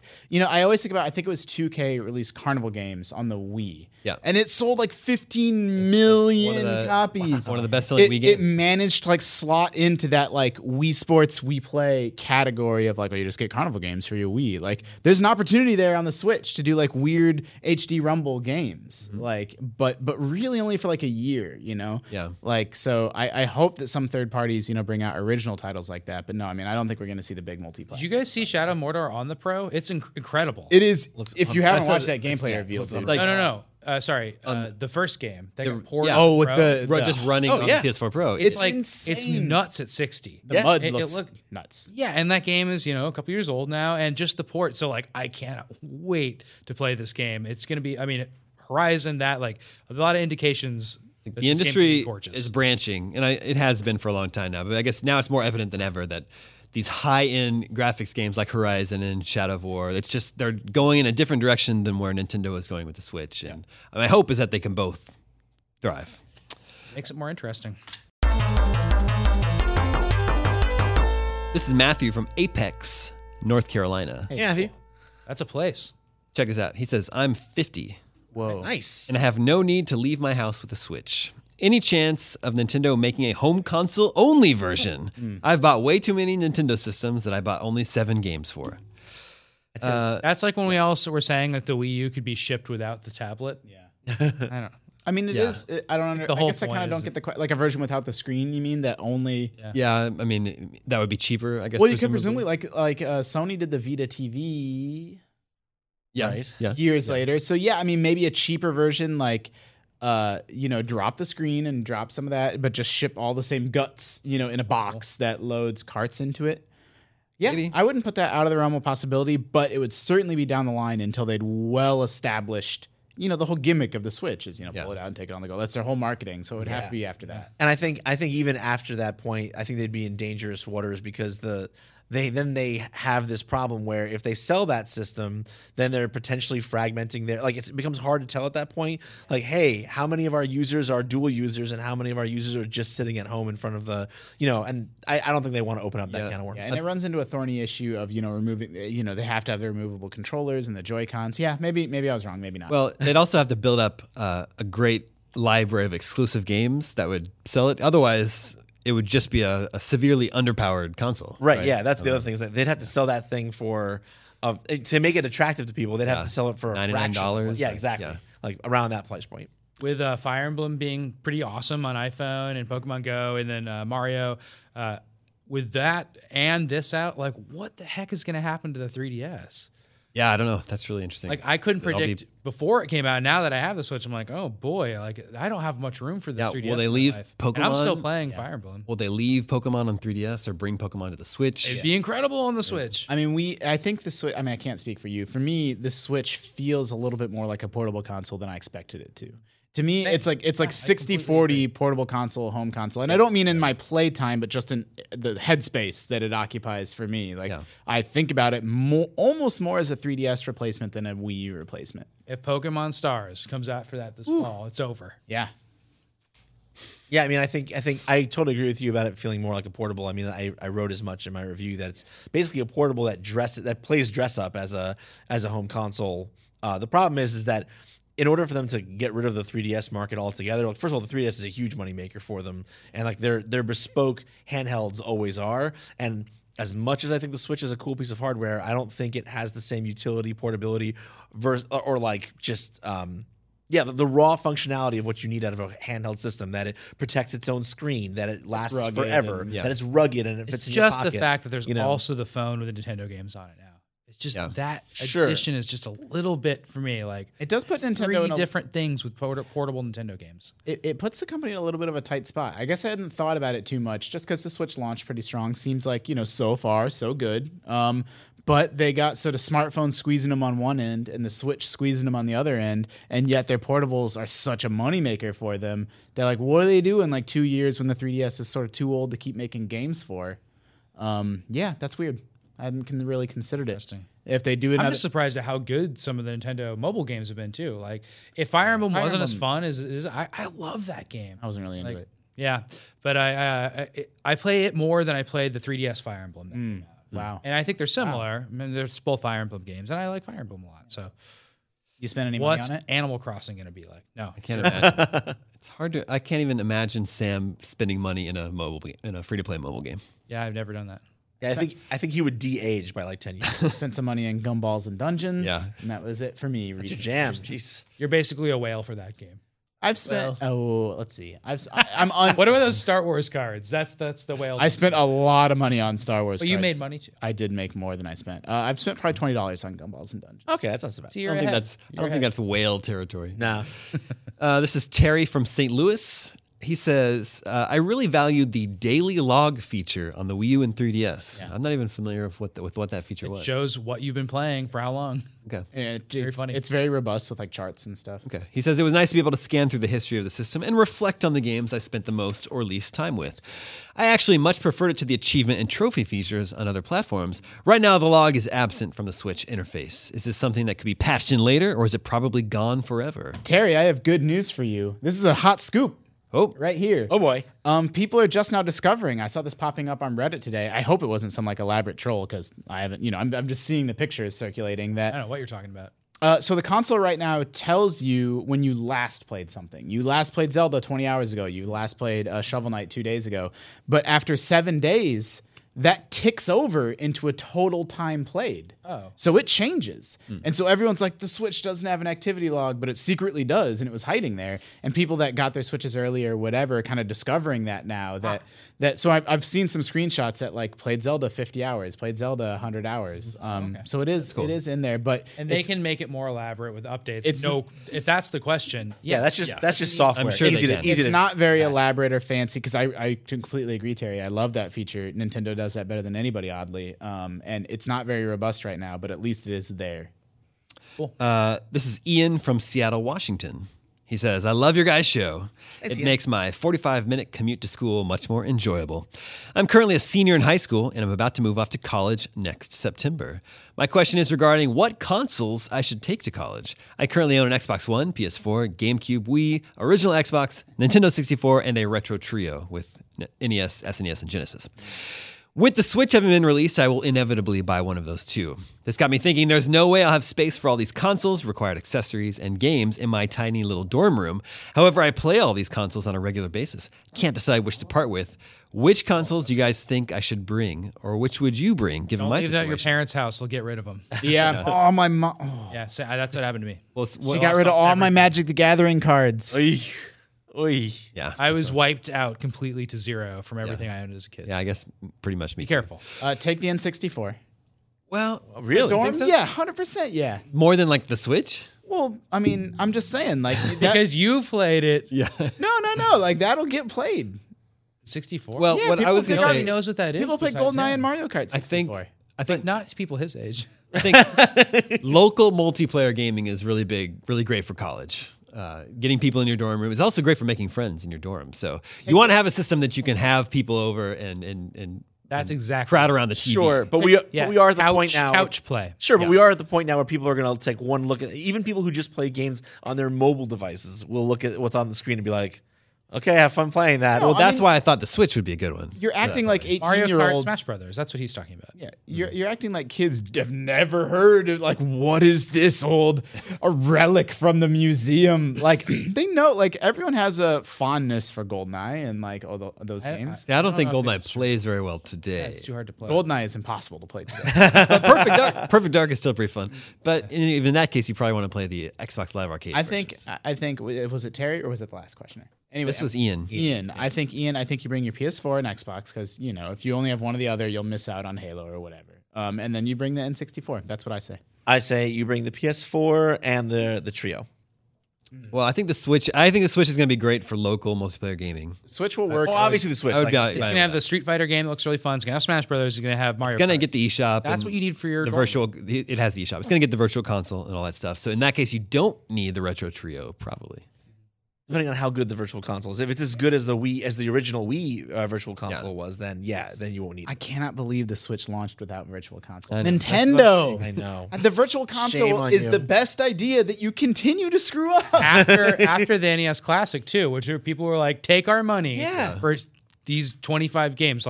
you know, I always think about, I think it was two K released Carnival Games on the Wii. Yeah. And it sold like fifteen million the- copies. One of the best-selling it, Wii it games. managed to like slot into that like Wii Sports, Wii Play category of like, well, you just get Carnival Games for your Wii. Like, there's an opportunity there on the Switch to do like weird H D Rumble games. Mm-hmm. Like, but but really only for like a year, you know? Yeah. Like, so I, I hope that some third parties, you know, bring out original titles like that. But no, I mean, I don't think we're going to see the big multiplayer. Did you guys see Shadow Mordor on the Pro? It's inc- incredible. It is. if you haven't That's watched the- that gameplay review, dude. like- no, no, no. Uh, sorry, uh, the first game. They got ported yeah. on Oh, with Pro. the, Ru- the just running Oh, on yeah. the P S four Pro. It's, It's like insane. it's nuts at sixty. the mud It- it looks look- nuts. Yeah, and that game is, you know, a couple years old now, and just the port. So, like, I cannot wait to play this game. It's going to be, I mean, Horizon, that, like, a lot of indications. that the this game's gonna industry be gorgeous. is branching, and I, it has been for a long time now. But I guess now it's more evident than ever that these high-end graphics games like Horizon and Shadow of War, it's just they're going in a different direction than where Nintendo is going with the Switch. And my hope is that they can both thrive. Makes it more interesting. This is Matthew from Apex, North Carolina. Yeah, Matthew. That's a place. Check this out. He says, I'm fifty, Whoa. Nice. and I have no need to leave my house with a Switch. Any chance of Nintendo making a home console only version? I've bought way too many Nintendo systems that I bought only seven games for. Uh, That's like when we also were saying that the Wii U could be shipped without the tablet. Yeah. I don't know. I mean, it Yeah. is. It, I don't under, The I whole guess I kind point of don't is- get the que- like a version without the screen. You mean that only? Yeah. yeah, I mean, that would be cheaper, I guess. Well, you could presumably like like uh, Sony did the Vita T V Yeah, Right. yeah. years later. So yeah, I mean, maybe a cheaper version, like uh, you know, drop the screen and drop some of that, but just ship all the same guts, you know, in a box that loads carts into it. Yeah, Maybe. I wouldn't put that out of the realm of possibility, but it would certainly be down the line until they'd well established. You know, the whole gimmick of the Switch is, you know, Yeah. pull it out and take it on the go. That's their whole marketing. So it would have to be after that. And I think I think even after that point, I think they'd be in dangerous waters because the they then they have this problem where if they sell that system, then they're potentially fragmenting their like it's, it becomes hard to tell at that point. Like, hey, how many of our users are dual users and how many of our users are just sitting at home in front of the you know? And I, I don't think they want to open up that Yeah. kind of worms. Yeah, and it runs into a thorny issue of, you know, removing, you know, they have to have the removable controllers and the Joy-Cons. Yeah, maybe maybe I was wrong, maybe not. Well, they'd also have to build up uh, a great library of exclusive games that would sell it. Otherwise, it would just be a, a severely underpowered console. Right, yeah, that's the other thing is that they'd have to sell that thing for of to make it attractive to people. They'd have Yeah. to sell it for a ninety-nine dollars, fraction. Yeah, like, exactly. yeah. Like around that price point. With uh, Fire Emblem being pretty awesome on iPhone and Pokemon Go, and then uh, Mario, uh, with that and this out, like, what the heck is going to happen to the three D S? Yeah, I don't know. That's really interesting. Like, I couldn't It'll be- predict before it came out. Now that I have the Switch, I'm like, oh boy, like I don't have much room for the Yeah, three D S. will they in my leave life. And I'm Pokemon? still playing Fire Emblem. Will they leave Pokemon on three D S or bring Pokemon to the Switch? It'd be incredible on the Switch. I mean, we, I think the Switch, I mean, I can't speak for you. For me, the Switch feels a little bit more like a portable console than I expected it to. To me, it's like it's like sixty forty portable console, home console. And I don't mean in my play time, but just in the headspace that it occupies for me. Like Yeah. I think about it more, almost more as a three D S replacement than a Wii U replacement. If Pokemon Stars comes out for that this fall, it's over. Yeah. Yeah, I mean, I think I think I totally agree with you about it feeling more like a portable. I mean, I, I wrote as much in my review that it's basically a portable that dress that plays dress up as a as a home console. Uh, the problem is is that in order for them to get rid of the three D S market altogether, like first of all, the three D S is a huge moneymaker for them, and like their their bespoke handhelds always are. And as much as I think the Switch is a cool piece of hardware, I don't think it has the same utility, portability, versus or, or like just. Um, Yeah, the, the raw functionality of what you need out of a handheld system, that it protects its own screen, that it lasts rugged forever, and- Yeah. that it's rugged and it It's fits in just your the pocket. fact that there's you know? also the phone with the Nintendo games on it now. It's just Yeah. that Sure. addition is just a little bit for me. Like It does put Nintendo three in a, different things with port- portable Nintendo games. it, it puts the company in a little bit of a tight spot. I guess I hadn't thought about it too much just because the Switch launched pretty strong. Seems like, you know, so far, so good. Um, but they got sort of smartphones squeezing them on one end and the Switch squeezing them on the other end. And yet their portables are such a moneymaker for them. They're like, what do they do in like two years when the three D S is sort of too old to keep making games for? Um, yeah, that's weird. I hadn't con- really considered it. Interesting. If they do I'm another, just surprised at how good some of the Nintendo mobile games have been too. Like if Fire Emblem Fire wasn't as Emblem- fun as it is, I, I love that game. I wasn't really into Like, it. yeah, but I, uh, I I play it more than I played the three D S Fire Emblem. that Mm. came out. Wow. And I think they're similar. I mean, they're both Fire Emblem games, and I like Fire Emblem a lot. So, You spend any what's money on it? Animal Crossing going to be like? No, I can't imagine. It's hard to. I can't even imagine Sam spending money in a mobile ga- in a free to play mobile game. Yeah, I've never done that. Yeah, I think I think he would de-age by like ten years. Spent some money in Gumballs and Dungeons. Yeah. And that was it for me. It's your recently. jam. Jeez. You're basically a whale for that game. I've spent. oh, let's see. I've. s- I, I'm on. What are those Star Wars cards? That's that's the whale. I spent a lot of money on Star Wars. But you cards. made money too. I did make more than I spent. Uh, I've spent probably twenty dollars on Gumballs and Dungeons. Okay, that's not so bad. So I you're don't think ahead. that's. I You're don't think ahead. that's whale territory. Nah. Uh, this is Terry from Saint Louis. He says, uh, I really valued the daily log feature on the Wii U and three D S. I'm not even familiar with what, the, with what that feature was. Shows what you've been playing for how long. Okay. Yeah, it- Very it's, funny. It's very robust with like charts and stuff. Okay. He says it was nice to be able to scan through the history of the system and reflect on the games I spent the most or least time with. I actually much preferred it to the achievement and trophy features on other platforms. Right now, the log is absent from the Switch interface. Is this something that could be patched in later, or is it probably gone forever? Terry, I have good news for you. This is a hot scoop Oh, right here. Oh boy. Um, people are just now discovering. I saw this popping up on Reddit today. I hope it wasn't some like elaborate troll because I haven't. You know, I'm, I'm just seeing the pictures circulating that. I don't know what you're talking about. Uh, so the console right now tells you when you last played something. You last played Zelda twenty hours ago. You last played uh, Shovel Knight two days ago. But after seven days, that ticks over into a total time played. Oh. So it changes. And so everyone's like, the Switch doesn't have an activity log, but it secretly does, and it was hiding there. And people that got their Switches early or whatever are kind of discovering that now. That that so I've, I've seen some screenshots that like played Zelda fifty hours, played Zelda one hundred hours. Um, So it is it is in there, but And they it's- can make it more elaborate with updates. It's- no, if that's the question, Yeah, that's yes. just that's just software. I'm sure easy they to, can. easy it's to, not very elaborate or fancy because I, I completely agree, Terry. I love that feature. Nintendo does that better than anybody, oddly. Um, and it's not very robust right now, but at least it is there. Uh, this is Ian from Seattle, Washington. He says, I love your guys' show. It Ian. makes my forty-five minute commute to school much more enjoyable. I'm currently a senior in high school, and I'm about to move off to college next September. My question is regarding what consoles I should take to college. I currently own an Xbox One, P S four, GameCube, Wii, original Xbox, Nintendo sixty-four, and a retro trio with N E S, S N E S, and Genesis. With the Switch having been released, I will inevitably buy one of those too. This got me thinking there's no way I'll have space for all these consoles, required accessories, and games in my tiny little dorm room. However, I play all these consoles on a regular basis. Can't decide which to part with. Which consoles do you guys think I should bring, or which would you bring, given Don't my leave that at your situation? parents' house. They'll get rid of them. Yeah. Oh, my mom. Oh. Yeah, so, uh, that's what happened to me. Well, it's- She well, got rid of all my Magic the Gathering cards. Oy. Oy. yeah, I was wiped out completely to zero from everything I owned as a kid. yeah, I guess pretty much me. Be too. careful. Uh, take the N sixty-four. Well, Really? Dorm? Think so? Yeah, one hundred percent. Yeah. more than like the Switch. Well, I mean, I'm just saying, like, that, Because you played it. Yeah. no, no, no, like that'll get played. sixty-four. Well, Yeah, what I people was think going to Nobody say, knows what that is. People play besides GoldenEye him. and Mario Kart I think, sixty-four. I think But not people his age. I think local multiplayer gaming is really big, really great for college. Uh, getting people in your dorm room is also great for making friends in your dorm. So you want to have a system that you can have people over and and and That's exactly. crowd around the T V. Sure, but we Yeah, but we are at the couch, point now. Couch play. Sure, but we are at the point now where people are going to take one look at even people who just play games on their mobile devices will look at what's on the screen and be like, "Okay, have fun playing that." No, Well, I that's mean- why I thought the Switch would be a good one. You're acting like Mario eighteen year Kart, olds. Smash Brothers. That's what he's talking about. Yeah, you're you're acting like kids have never heard of like what is this old a relic from the museum? Like they know, like everyone has a fondness for GoldenEye and like all tho- those I- games. Yeah, I don't, I don't think know if GoldenEye it's true. plays very well today. Yeah, it's too hard to play. GoldenEye is impossible to play today. But Perfect Dark, Perfect Dark is still pretty fun. But in, even in that case, you probably want to play the Xbox Live Arcade. I think versions. I I think was it Terry or was it the last questioner? Anyway, this was Ian. Ian. I think Ian. I think you bring your P S four and Xbox because you know if you only have one or the other, you'll miss out on Halo or whatever. Um, and then you bring the N sixty-four. That's what I say. I say you bring the P S four and the the trio. Well, I think the Switch. I think the Switch is going to be great for local multiplayer gaming. Switch will work. Well, obviously the Switch. I would like- be- It's gonna have the Street Fighter game that looks really fun. It's gonna have Smash Brothers. It's gonna have Mario. It's going to Kart. get the eShop. That's and what you need for your the dorm. virtual. It has the eShop. It's going to get the virtual console and all that stuff. So in that case, you don't need the retro trio, probably. Depending on how good the virtual console is. If it's as good as the Wii as the original Wii uh, virtual console Yeah. was, then yeah, then you won't need I it. cannot believe the Switch launched without Virtual Console. I know. Nintendo. I know. The Virtual Shame Console on is you. the best idea that you continue to screw up. after after the N E S Classic too, which are, people were like, take our money Yeah. for these twenty-five games. Like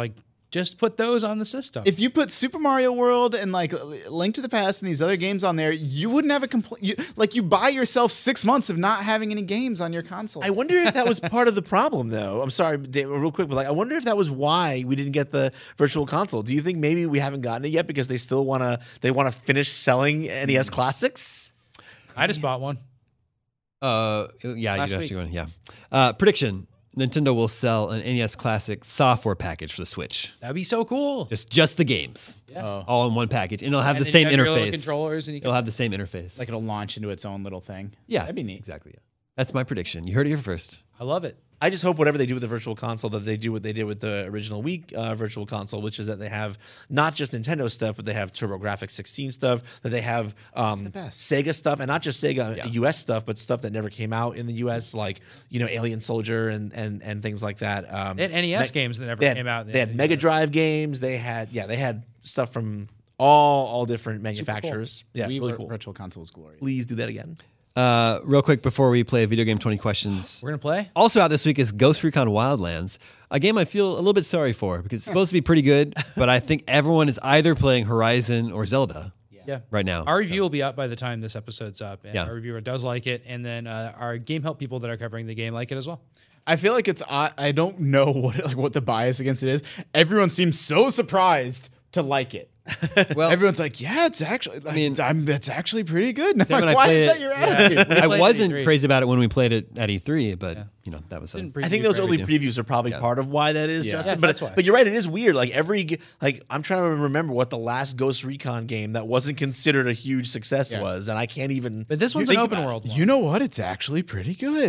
Just put those on the system. If you put Super Mario World and like Link to the Past and these other games on there, you wouldn't have a complaint. Like you buy yourself six months of not having any games on your console. I wonder if that was part of the problem, though. I'm sorry, Dave, real quick, but like, I wonder if that was why we didn't get the Virtual Console. Do you think maybe we haven't gotten it yet because they still want to they want to finish selling N E S classics? I just bought one. Uh, yeah, Last you week. actually won. Yeah. Uh, prediction: Nintendo will sell an N E S Classic software package for the Switch. That'd be so cool. Just just the games, Oh. all in one package, and it'll have And the then same you have your little interface. controllers, and you can It'll have the same interface. Like it'll launch into its own little thing. yeah, That'd be neat. Exactly. Yeah. That's my prediction. You heard it here first. I love it. I just hope whatever they do with the Virtual Console, that they do what they did with the original Wii uh, Virtual Console, which is that they have not just Nintendo stuff, but they have TurboGrafx sixteen stuff, that they have um, the best. Sega stuff, and not just Sega Yeah. U S stuff, but stuff that never came out in the U S, like you know Alien Soldier and and and things like that. Um, They had N E S Me- games that never they had, came out. in They had the Mega U S. Drive games. They had yeah, they had stuff from all all different manufacturers. Yeah, Wii really Vir- cool. Virtual Console is glorious. Please do that again. Uh, real quick before we play Video Game twenty Questions. We're gonna play. Also out this week is Ghost Recon Wildlands, a game I feel a little bit sorry for because it's supposed to be pretty good, but I think everyone is either playing Horizon or Zelda Yeah. right now. Our review will be up by the time this episode's up. And Yeah. Our reviewer does like it, and then uh, our Game Help people that are covering the game like it as well. I feel like it's odd. I don't know what like what the bias against it is. Everyone seems so surprised to like it. Well, Everyone's like, "Yeah, it's actually. Like, I mean- mean, I'm, it's actually pretty good." And I'm Then when I like, "Why play is it- that your Yeah. attitude?" We I played wasn't at E three. crazy about it when we played it at E three, but you know that was a, Didn't I preview think those for early everything. previews are probably Yeah. part of why that is, Yeah. Justin. Yeah, but that's why. but you're right, it is weird. Like every g- like I'm trying to remember what the last Ghost Recon game that wasn't considered a huge success Yeah. was, and I can't even. But this you one's an think open about it. world one. You know what? It's actually pretty good.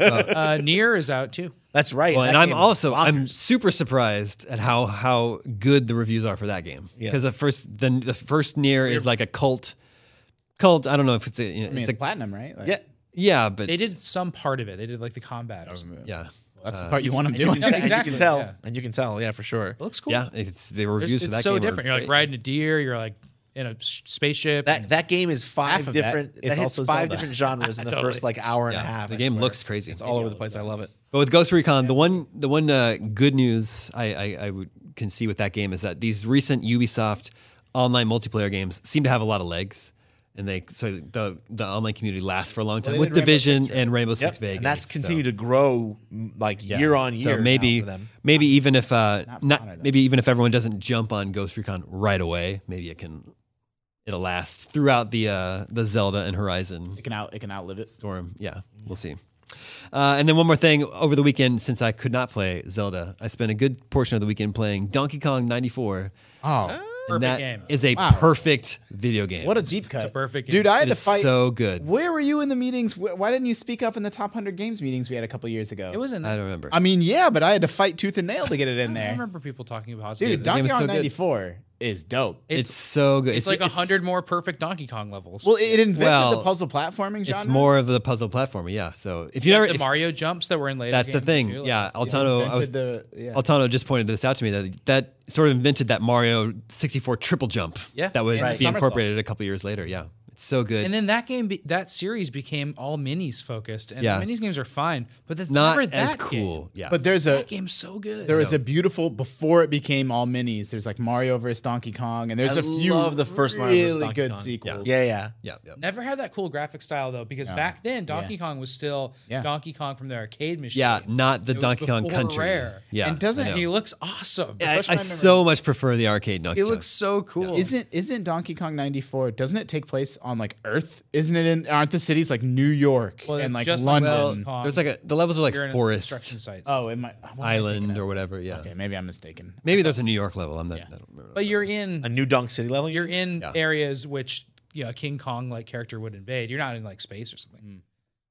uh, Nier is out too. That's right. Well, that and I'm game is also I'm bonkers. super surprised at how how good the reviews are for that game Yeah. because the first the the first Nier is like a cult cult. I don't know if it's a you know, I mean, it's it's a platinum, right? Like, yeah. yeah, but They did some part of it. They did like the combat. Or something. yeah, that's the part you want them doing. No, And exactly. you can tell, yeah. and you can tell, yeah, for sure. It looks cool. yeah. It's the There's- reviews for it's that so game are different. You're like great. riding a deer. You're like in a s- spaceship. That and- that game is five Half of that different. is That hits also five Zelda. different genres in the Totally. first like hour and Yeah, a half. the I game swear. looks crazy. It's all over the place. I love it. But with Ghost Recon, the one the one uh, good news I, I, I would, can see with that game is that these recent Ubisoft online multiplayer games seem to have a lot of legs, and they so the the online community lasts for a long time they with did Rainbow Division Six, right? and Rainbow Yep. Six Vegas. And that's so- continued to grow m- like yeah. year on year. So now maybe for them. maybe even if uh Not not, fun, I don't maybe even if everyone doesn't jump on Ghost Recon right away, maybe it can it'll last throughout the uh the Zelda and Horizon It can out. It can outlive it. storm. Yeah, we'll see. Uh, and then one more thing, over the weekend, since I could not play Zelda, I spent a good portion of the weekend playing Donkey Kong ninety-four. Oh, And Perfect that game. is a Wow. perfect video game. what a deep cut! a perfect dude. game. I had to It's fight. so good. Where were you in the meetings? Wh- Why didn't you speak up in the top hundred games meetings we had a couple years ago? It was in I there. don't remember. I mean, yeah, but I had to fight tooth and nail to get it in I there. remember people talking about Dude, it. game Donkey is so Kong good. ninety-four is dope. it's, so good. It's, like a hundred more perfect Donkey Kong levels. Well, it invented Well, the puzzle platforming genre. It's more of the puzzle platformer, yeah. So if you Like never, the if- Mario jumps that were in later. that's the games, thing. too, like- Yeah, Altano. I was, Invented the, yeah. Altano just pointed this out to me that that sort of invented that Mario sixty-four triple jump. Yeah. that would And the be somersault. incorporated a couple years later. Yeah, it's so good. And then that game, be, that series became all minis focused, and Yeah. the minis games are fine, but it's not never as that cool. Game. Yeah, But there's a That game's so good. there was a beautiful before it became all minis. There's like Mario versus Donkey Kong, and there's I a few love the first Mario versus really Donkey good Kong. sequels. Yeah, yeah. yeah, yeah. Never had that cool graphic style though, because back then Donkey Yeah. Kong was still Yeah. Donkey Kong from the arcade machine. Yeah, not the It was Donkey Kong before Country. Rare. Yeah, And doesn't I know. He looks awesome. I, refresh I my so much prefer the arcade Donkey He Kong. looks so cool. Isn't isn't Donkey Kong ninety-four? Doesn't it take place on like Earth? Isn't it in? Aren't the cities like New York Well, and it's like just like London? Donkey Kong. There's like a the levels are like You're in forest construction sites. oh, it might what am I thinking island of? or whatever. Yeah, Okay, maybe I'm mistaken. maybe there's a New York level. I'm not. Yeah. I don't remember. but you're in A new Dunk City level. you're in Yeah. areas which you know, a King Kong like character would invade. You're not in like space or something.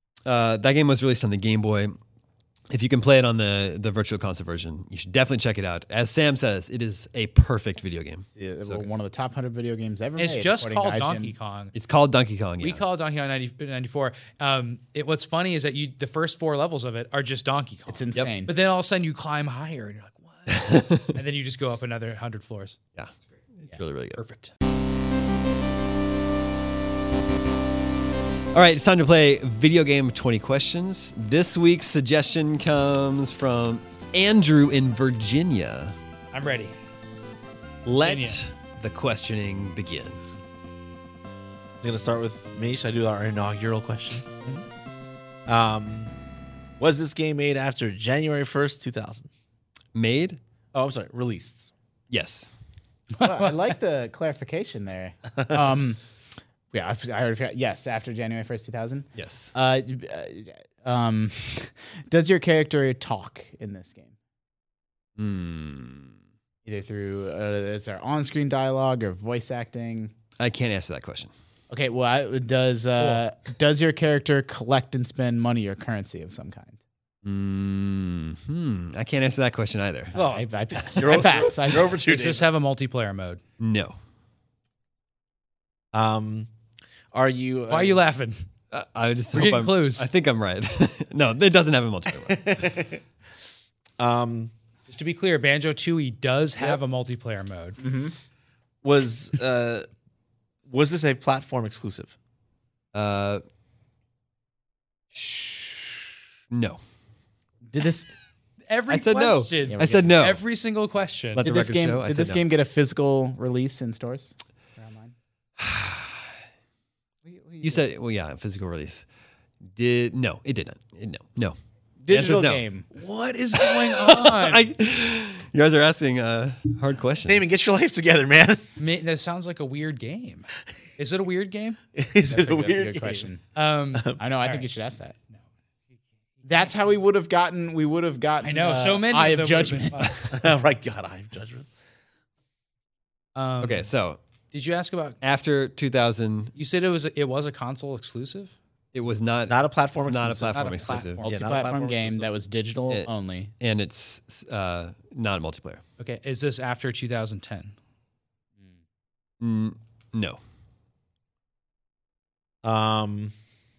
Uh, that game was released on the Game Boy. If you can play it on the the Virtual Console version, you should definitely check it out. As Sam says, it is a perfect video game. Yeah, So well, good. one of the top hundred video games ever It's made. just according called to I G N. Donkey Kong. It's called Donkey Kong. We Yeah. call it Donkey Kong ninety, ninety-four. Um, it, what's funny is that you the first four levels of it are just Donkey Kong. It's insane. But then all of a sudden you climb higher and you're like, what? And then you just go up another hundred floors. yeah, it's really really good. Perfect. All right, it's time to play Video Game twenty Questions. This week's suggestion comes from Andrew in Virginia. I'm ready. Let Continue. the questioning begin. I'm gonna start with me. Should I do our inaugural question? Um, was this game made after January first, two thousand? Made? Oh, I'm sorry, released. Yes. Well, I like the clarification there. Um, yeah, I, I already forgot. Yes, after January first, two thousand. Yes. Uh, uh, um, does your character talk in this game? Hmm. Either through uh, is there on-screen dialogue or voice acting? I can't answer that question. Okay, well, I, does uh, does your character collect and spend money or currency of some kind? Mm, hmm. I can't answer that question either. Well, I, I pass. you're I over- pass. I, You're over two Does this have a multiplayer mode? No. Um, are you? Why are you laughing? Uh, I just We're hope getting I'm, clues. I think I'm right. No, it doesn't have a multiplayer. Um, Just to be clear, Banjo Tooie does have a multiplayer mode. was uh, was this a platform exclusive? uh, sh- no. did this Every I said no. question. I said no. Every single question. Let did the this record game show. I did said this no. game get a physical release in stores? Or online? You said, well, yeah, physical release. Did no? It didn't. It, no, no. The answer Digital is no. game. What is going on? I, you guys are asking uh, hard questions. Damon, get your life together, man. Ma- that sounds like a weird game. Is it a weird game? Is That's it a, a that's a weird good game? question. Um, I know. I think you should ask that. That's how we would have gotten. We would have gotten. I know. uh, so many Eye of of them would've been Judgment. fun. right, God, I have judgment. Um, Okay, so Did you ask about? after two thousand, You said it was a, it was a console exclusive. it was not Not a platform it's not a exclusive. platform Not a exclusive, platform. Yeah, not a Multi-platform platform game exclusive. that was digital It- only. and it's uh, not multiplayer. Okay, is this after two thousand ten? Mm, no, Um,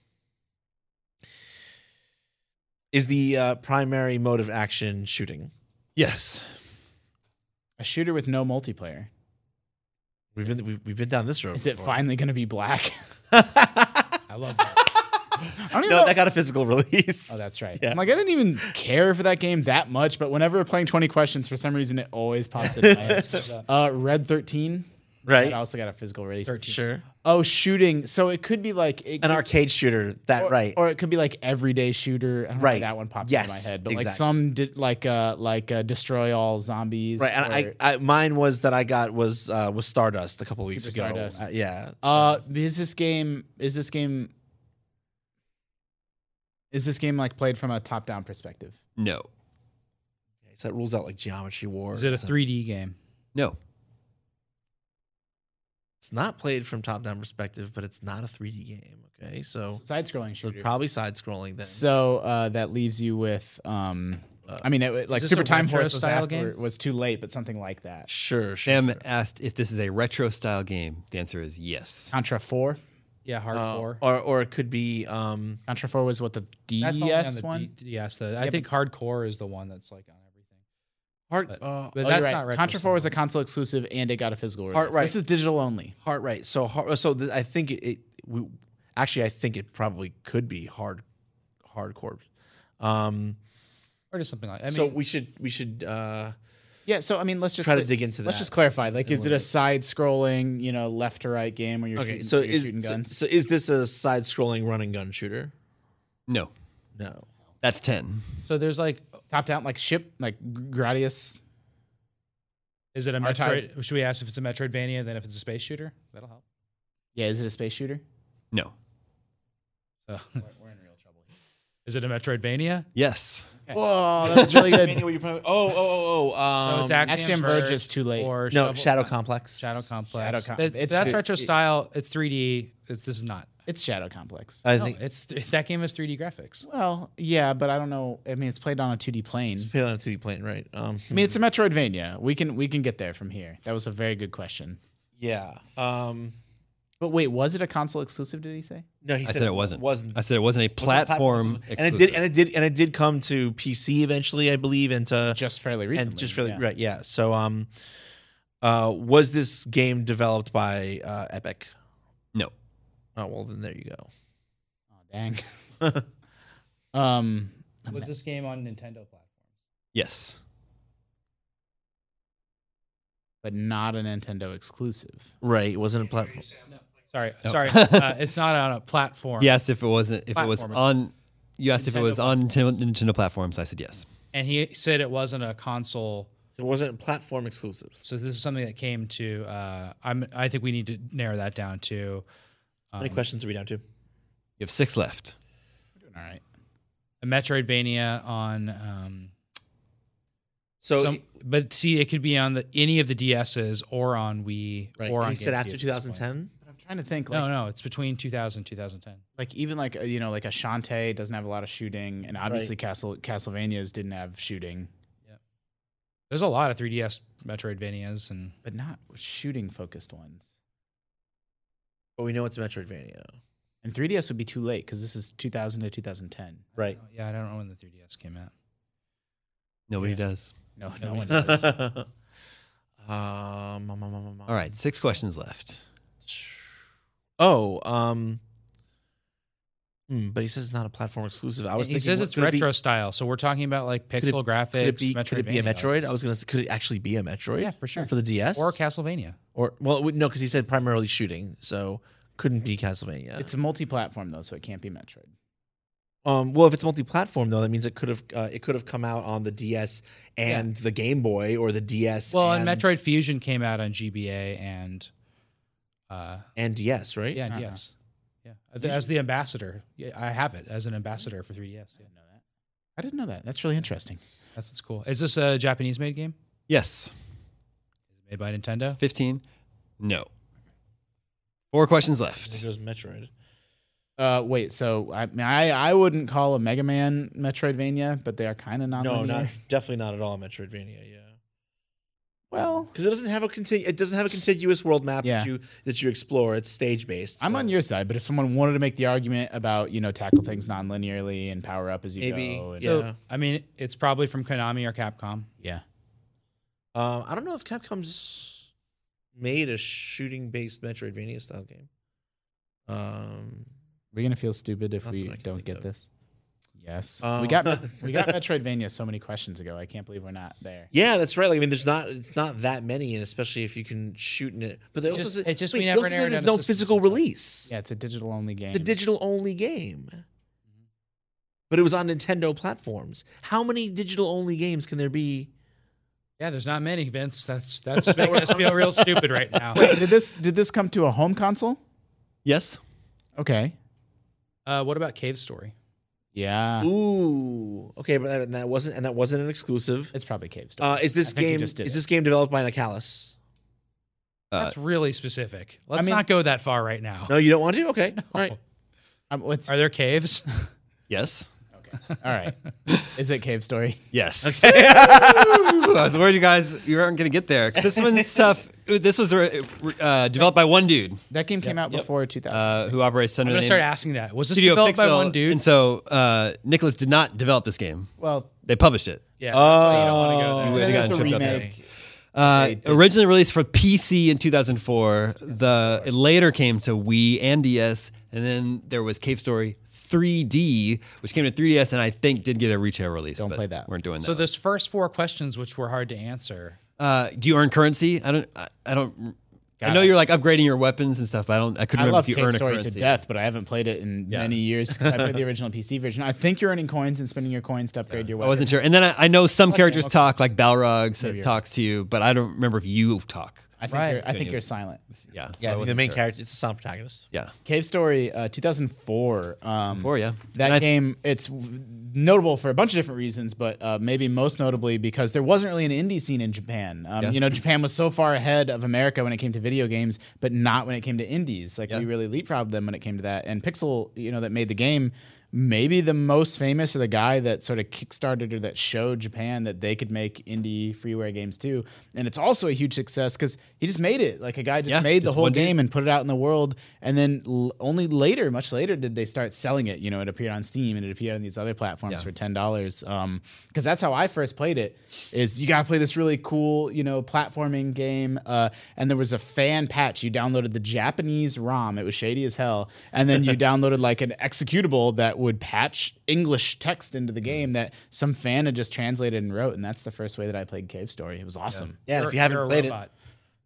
is the uh, primary mode of action shooting? yes, A shooter with no multiplayer. We've been we've, we've been down this road. Is it before. finally going to be black? I love that. I don't even No, know. that got a physical release. Oh, that's right. Yeah. I'm like, I didn't even care for that game that much, but whenever we're playing twenty questions, for some reason, it always pops into my head. Uh, Red thirteen. right. That also got a physical release. thirteen. Sure. Oh, shooting. So it could be like it An could- arcade shooter. That or, right. or it could be like everyday shooter. I don't know Right. why that one pops Yes, into my head, but like exactly. some did like uh like uh, destroy all zombies. right. And or- I, I mine was that I got was uh, was Stardust a couple weeks Super ago. Stardust. Uh, yeah. Uh, is this game? Is this game? Is this game like played from a top-down perspective? no, so that rules out like Geometry Wars. Is it a three D game? no. It's not played from top down perspective, but it's not a three D game. Okay, so Side-scrolling so shooter. probably side scrolling then. So uh, that leaves you with, um, Uh, I mean, it, like this Super a Time retro Force was, style after, game? was too late, but something like that. Sure, sure. Sam sure. asked if this is a retro style game. The answer is yes. Contra four. Yeah, Uh, hardcore. or or it could be um Contra four was what the D That's only on S the one. D- yes, the, I Yeah, think hardcore is the one that's like on everything. heart But, uh, but Oh, that's you're right. not retro Contra four was a style. console exclusive, and it got a physical release. Heart- right. This is digital only. heart right. So heart, so th- I think it, it we actually I think it probably could be hard hardcore. Um or just something like. I mean, so we should we should uh Yeah, so I mean, let's just Try to dig into Let's that. just clarify. Like, is it a side-scrolling, you know, left to right game where you're okay, shooting, so you're is shooting so, guns? so is this a side scrolling run and gun shooter? No, No. that's ten. so there's like, Top down, like ship, like Gradius. is it a R-Type. Metroid? Should we ask if it's a Metroidvania? Then if it's a space shooter, that'll help. Yeah, is it a space shooter? No. So, we're in real trouble. Is it a Metroidvania? Yes. Whoa, that was really good. What you're probably, oh, oh, oh, oh. Um, So it's Axiom, Axiom Verge is too late. Or no, Shovel- Shadow Complex. Shadow Complex. Shadow Com- That- it's- that's it- retro it- style. It's three D. It's, this is not. It's Shadow Complex. I No, think it's that game has three D graphics. Well, yeah, but I don't know. I mean, it's played on a two D plane. it's played on a two D plane, right? Um, I mean, it's a Metroidvania. We can we can get there from here. That was a very good question. yeah. Um, But wait, was it a console exclusive? Did he say? no, he I said it wasn't. Wasn't. I said it wasn't a wasn't a platform. and it did, and it did, and it did come to P C eventually, I believe, and to Just fairly recently. and just really yeah. right, yeah. So, um, uh, was this game developed by uh, Epic? No. Oh well, then there you go. Oh, dang. um, Was this game on Nintendo platforms? Yes. but not a Nintendo exclusive. Right. It wasn't a platform. Sorry, sorry. Uh, it's not on a platform. You asked if it wasn't if it was Platform. on. You asked if it Nintendo was on Nintendo, Nintendo platforms. I said yes. And he said it wasn't a console. It wasn't platform exclusive. So this is something that came to. Uh, I'm. I think we need to narrow that down to How many questions are we down to? You have six left. All right. a Metroidvania on. Um, So, some, but see, it could be on the any of the D S's or on Wii right. or And on. he said GameCube after at this point. twenty ten. But I'm trying to think. Like, No, no, it's between two thousand two thousand ten. like even like uh, you know like a Shantae doesn't have a lot of shooting, and obviously Castle Castlevanias didn't have shooting, There's a lot of three D S Metroidvanias, and but not shooting focused ones. But we know it's a Metroidvania. And three D S would be too late because this is two thousand to two thousand ten. Right. yeah, I don't know when the three D S came out. Nobody does. No, no one does. um, um, um, um, um, All right, six questions left. Oh, um, hmm, but he says it's not a platform exclusive. I was he thinking, says what- it's could it be- retro style, so we're talking about like could it- pixel graphics. Could it, be, Metroidvania. could it be a Metroid? I vibes. was gonna. Could it actually be a Metroid? Yeah, for sure. For the D S Or Castlevania. or well, it would- no, because he said primarily shooting, so couldn't be Castlevania. It's a multi-platform though, so it can't be Metroid. Um, well, if it's multi-platform though, that means it could have uh, it could have come out on the D S and the Game Boy or the D S. Well, and, and Metroid Fusion came out on G B A and uh, and D S, right? yeah, Uh-huh. D S. Yeah, as the ambassador. Yeah, I have it as an ambassador for three D S. Yeah. I didn't know that. That's really interesting. That's what's cool. Is this a Japanese-made game? Yes. Made by Nintendo? Fifteen. No. Four questions It left. goes Metroid. Uh, wait, so I mean, I I wouldn't call a Mega Man Metroidvania, but they are kind of non. No, not definitely not at all Metroidvania. Yeah. Well, Because it doesn't have a conti- it doesn't have a contiguous world map Yeah. that you that you explore. It's stage based. I'm on your side, but if someone wanted to make the argument about you know tackle things non-linearly and power up as you Maybe, go, and, yeah. So, I mean, it's probably from Konami or Capcom. yeah. Um, I don't know if Capcom's made a shooting based Metroidvania style game. Um, We're gonna feel stupid if Not we that I can don't think get of. this. Yes, Um, we got we got Metroidvania so many questions ago. I can't believe we're not there. yeah, that's right. Like, I mean, there's not it's not that many, and especially if you can shoot in it. But they also just- said, it's just wait, we they never also said narrowed there's down the no systems physical and stuff. release. Yeah, it's a digital only game. The digital only game. But it was on Nintendo platforms. How many digital only games can there be? Yeah, there's not many, Vince. That's that's making us feel real stupid right now. Did this did this come to a home console? Yes. Okay. Uh, what about Cave Story? Yeah, Ooh, okay, but that, and that wasn't and that wasn't an exclusive. it's probably Cave Story. Uh, is this I think you game just did is it. this game developed by Nicalis? Uh, That's really specific. Let's mean- not go that far right now. No, you don't want to. Okay, all right. Um, what's Are there caves? yes. all right? Is it Cave Story? Yes. I was worried you guys you weren't going to get there because this one's tough. This was uh, developed by one dude That game came out before two thousand. uh, who operates under I'm the gonna name start asking that. Was this Studio developed Pixel. by one dude? And so uh, Nicholas did not develop this game. well, They published it. Yeah. that's why you don't want to go Oh. there. They then got there's a tripped up there. remake. Uh, They did- originally released for P C in two thousand four. The it later came to Wii and D S, and then there was Cave Story three D, which came to three D S, and I think did get a retail release. Don't but play that. Weren't doing that. So those first four questions, which were hard to answer. uh, do you earn currency? I don't. I, I don't. I Got know it. you're like upgrading your weapons and stuff. But I don't. I couldn't I remember love if you Cave earn a Story currency. to death, but I haven't played it in Yeah. many years because I played the original P C version. I think you're earning coins and spending your coins to upgrade your I weapon. wasn't sure. And then I, I know some characters okay. talk, like Balrog Maybe you're talks to you, but I don't remember if you talk. I think Right. you're, I think you- you're silent. Yeah. so Yeah, I think the wasn't main sure. character it's a sound protagonist. Yeah. Cave Story, uh, two thousand four. Um, Four, yeah. That And I- game, it's w- notable for a bunch of different reasons, but uh, maybe most notably because there wasn't really an indie scene in Japan. Um, Yeah. You know, Japan was so far ahead of America when it came to video games, but not when it came to indies. Like Yeah. we really leapfrogged them when it came to that. And Pixel, you know, that made the game. Maybe the most famous or the guy that sort of kickstarted or that showed Japan that they could make indie freeware games too. And it's also a huge success because he just made it. Like a guy just Yeah, made the just whole one dude. game and put it out in the world. And then l- only later, much later, did they start selling it. You know, it appeared on Steam and it appeared on these other platforms Yeah. for ten dollars. Um, because that's how I first played it. Is you gotta play this really cool, you know, platforming game. Uh, and there was a fan patch. You downloaded the Japanese ROM. It was shady as hell. And then you downloaded like an executable that would patch English text into the game that some fan had just translated and wrote. And that's the first way that I played Cave Story. It was awesome. Yeah, and You're- if you haven't you're a played robot. it,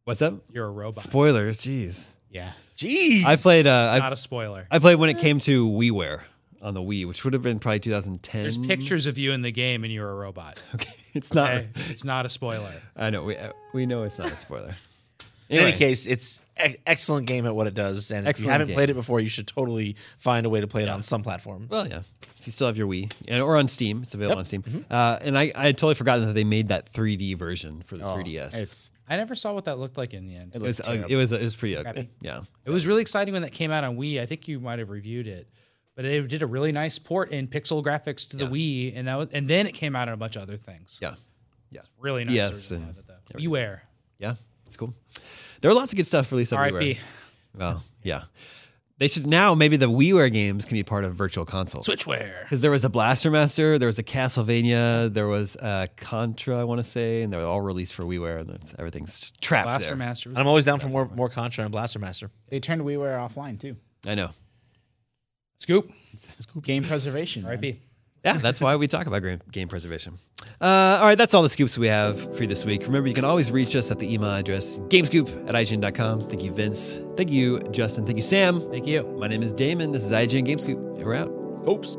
What's up? You're a robot. Spoilers, jeez. Yeah. Jeez. I played. Uh, Not I, a spoiler. I played when it came to WiiWare on the Wii, which would have been probably two thousand ten. There's pictures of you in the game and you're a robot. Okay, it's not. Okay? It's not a spoiler. I know. We uh, we know it's not a spoiler. In Anyway. any case, it's an excellent game at what it does, and if Excellent you haven't game. played it before, you should totally find a way to play it on some platform. Well, yeah. If you still have your Wii, and, or on Steam, it's available on Steam. Uh, and I, I had totally forgotten that they made that three D version for the Oh, three D S. It's I never saw what that looked like in the end. it was uh, it was it was pretty ugly. Crappy. Yeah. It was really exciting when that came out on Wii. I think you might have reviewed it, but it did a really nice port in pixel graphics to the Wii, and that was, and then it came out on a bunch of other things. Yeah. Yeah. Really nice. Yes, version and of it, though. Beware. Yeah. It's cool. There are lots of good stuff released on R I P. WiiWare. Well, yeah. They should now maybe the WiiWare games can be part of Virtual Console. Switchware. Because there was a Blaster Master, there was a Castlevania, there was a Contra, I want to say, and they were all released for WiiWare, and it's- everything's trapped Blaster there. Master. was- I'm always down for more more Contra and Blaster Master. they turned WiiWare offline too. I know. Scoop. Game preservation. R I P. Yeah, that's why we talk about game, game preservation. Uh, all right, that's all the scoops we have for you this week. Remember, you can always reach us at the email address gamescoop at I G N dot com. Thank you, Vince. Thank you, Justin. Thank you, Sam. Thank you. My name is Damon. This is I G N Gamescoop. And we're out. Oops.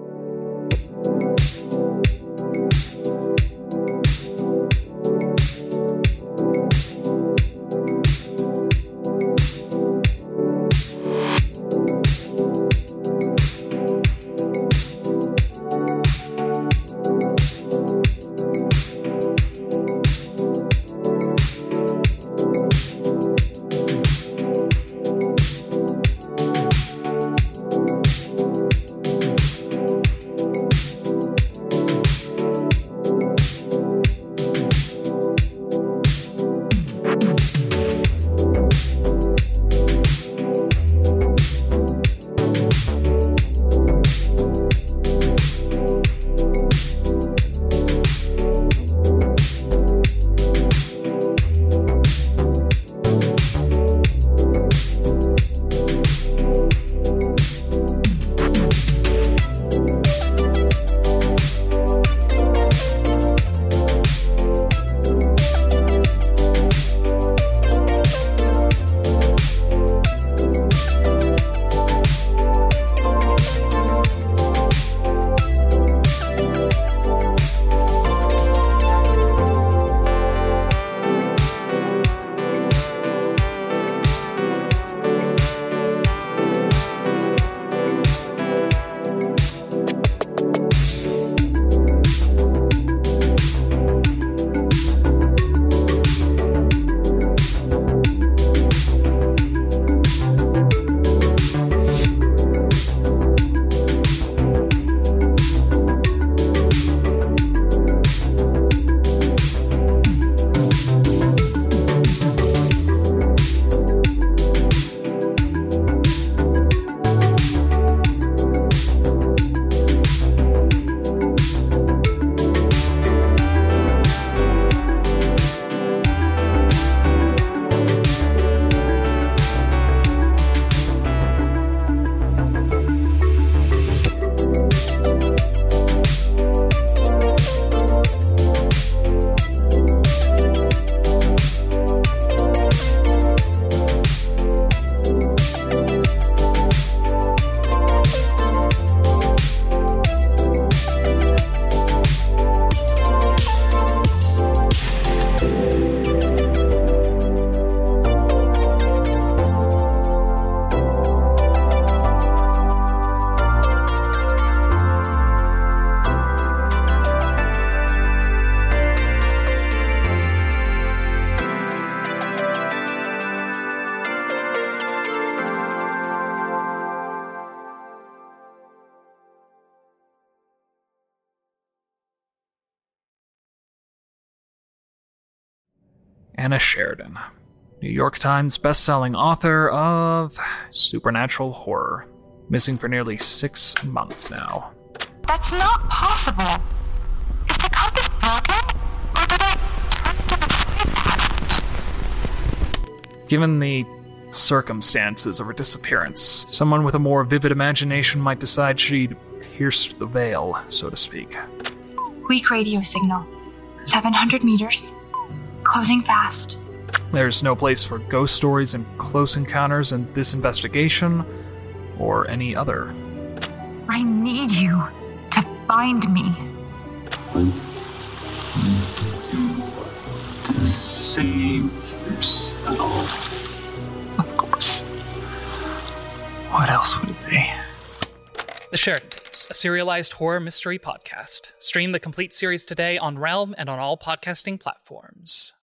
Anna Sheridan, New York Times bestselling author of supernatural horror, missing for nearly six months now. That's not possible. Is the compass broken? Or did I turn to the past? Given the circumstances of her disappearance, someone with a more vivid imagination might decide she'd pierced the veil, so to speak. Weak radio signal. seven hundred meters. Closing fast. There's no place for ghost stories and close encounters in this investigation, or any other. I need you to find me. To save yourself. Of course. What else would it be? The Sheridan Tapes, a serialized horror mystery podcast. Stream the complete series today on Realm and on all podcasting platforms.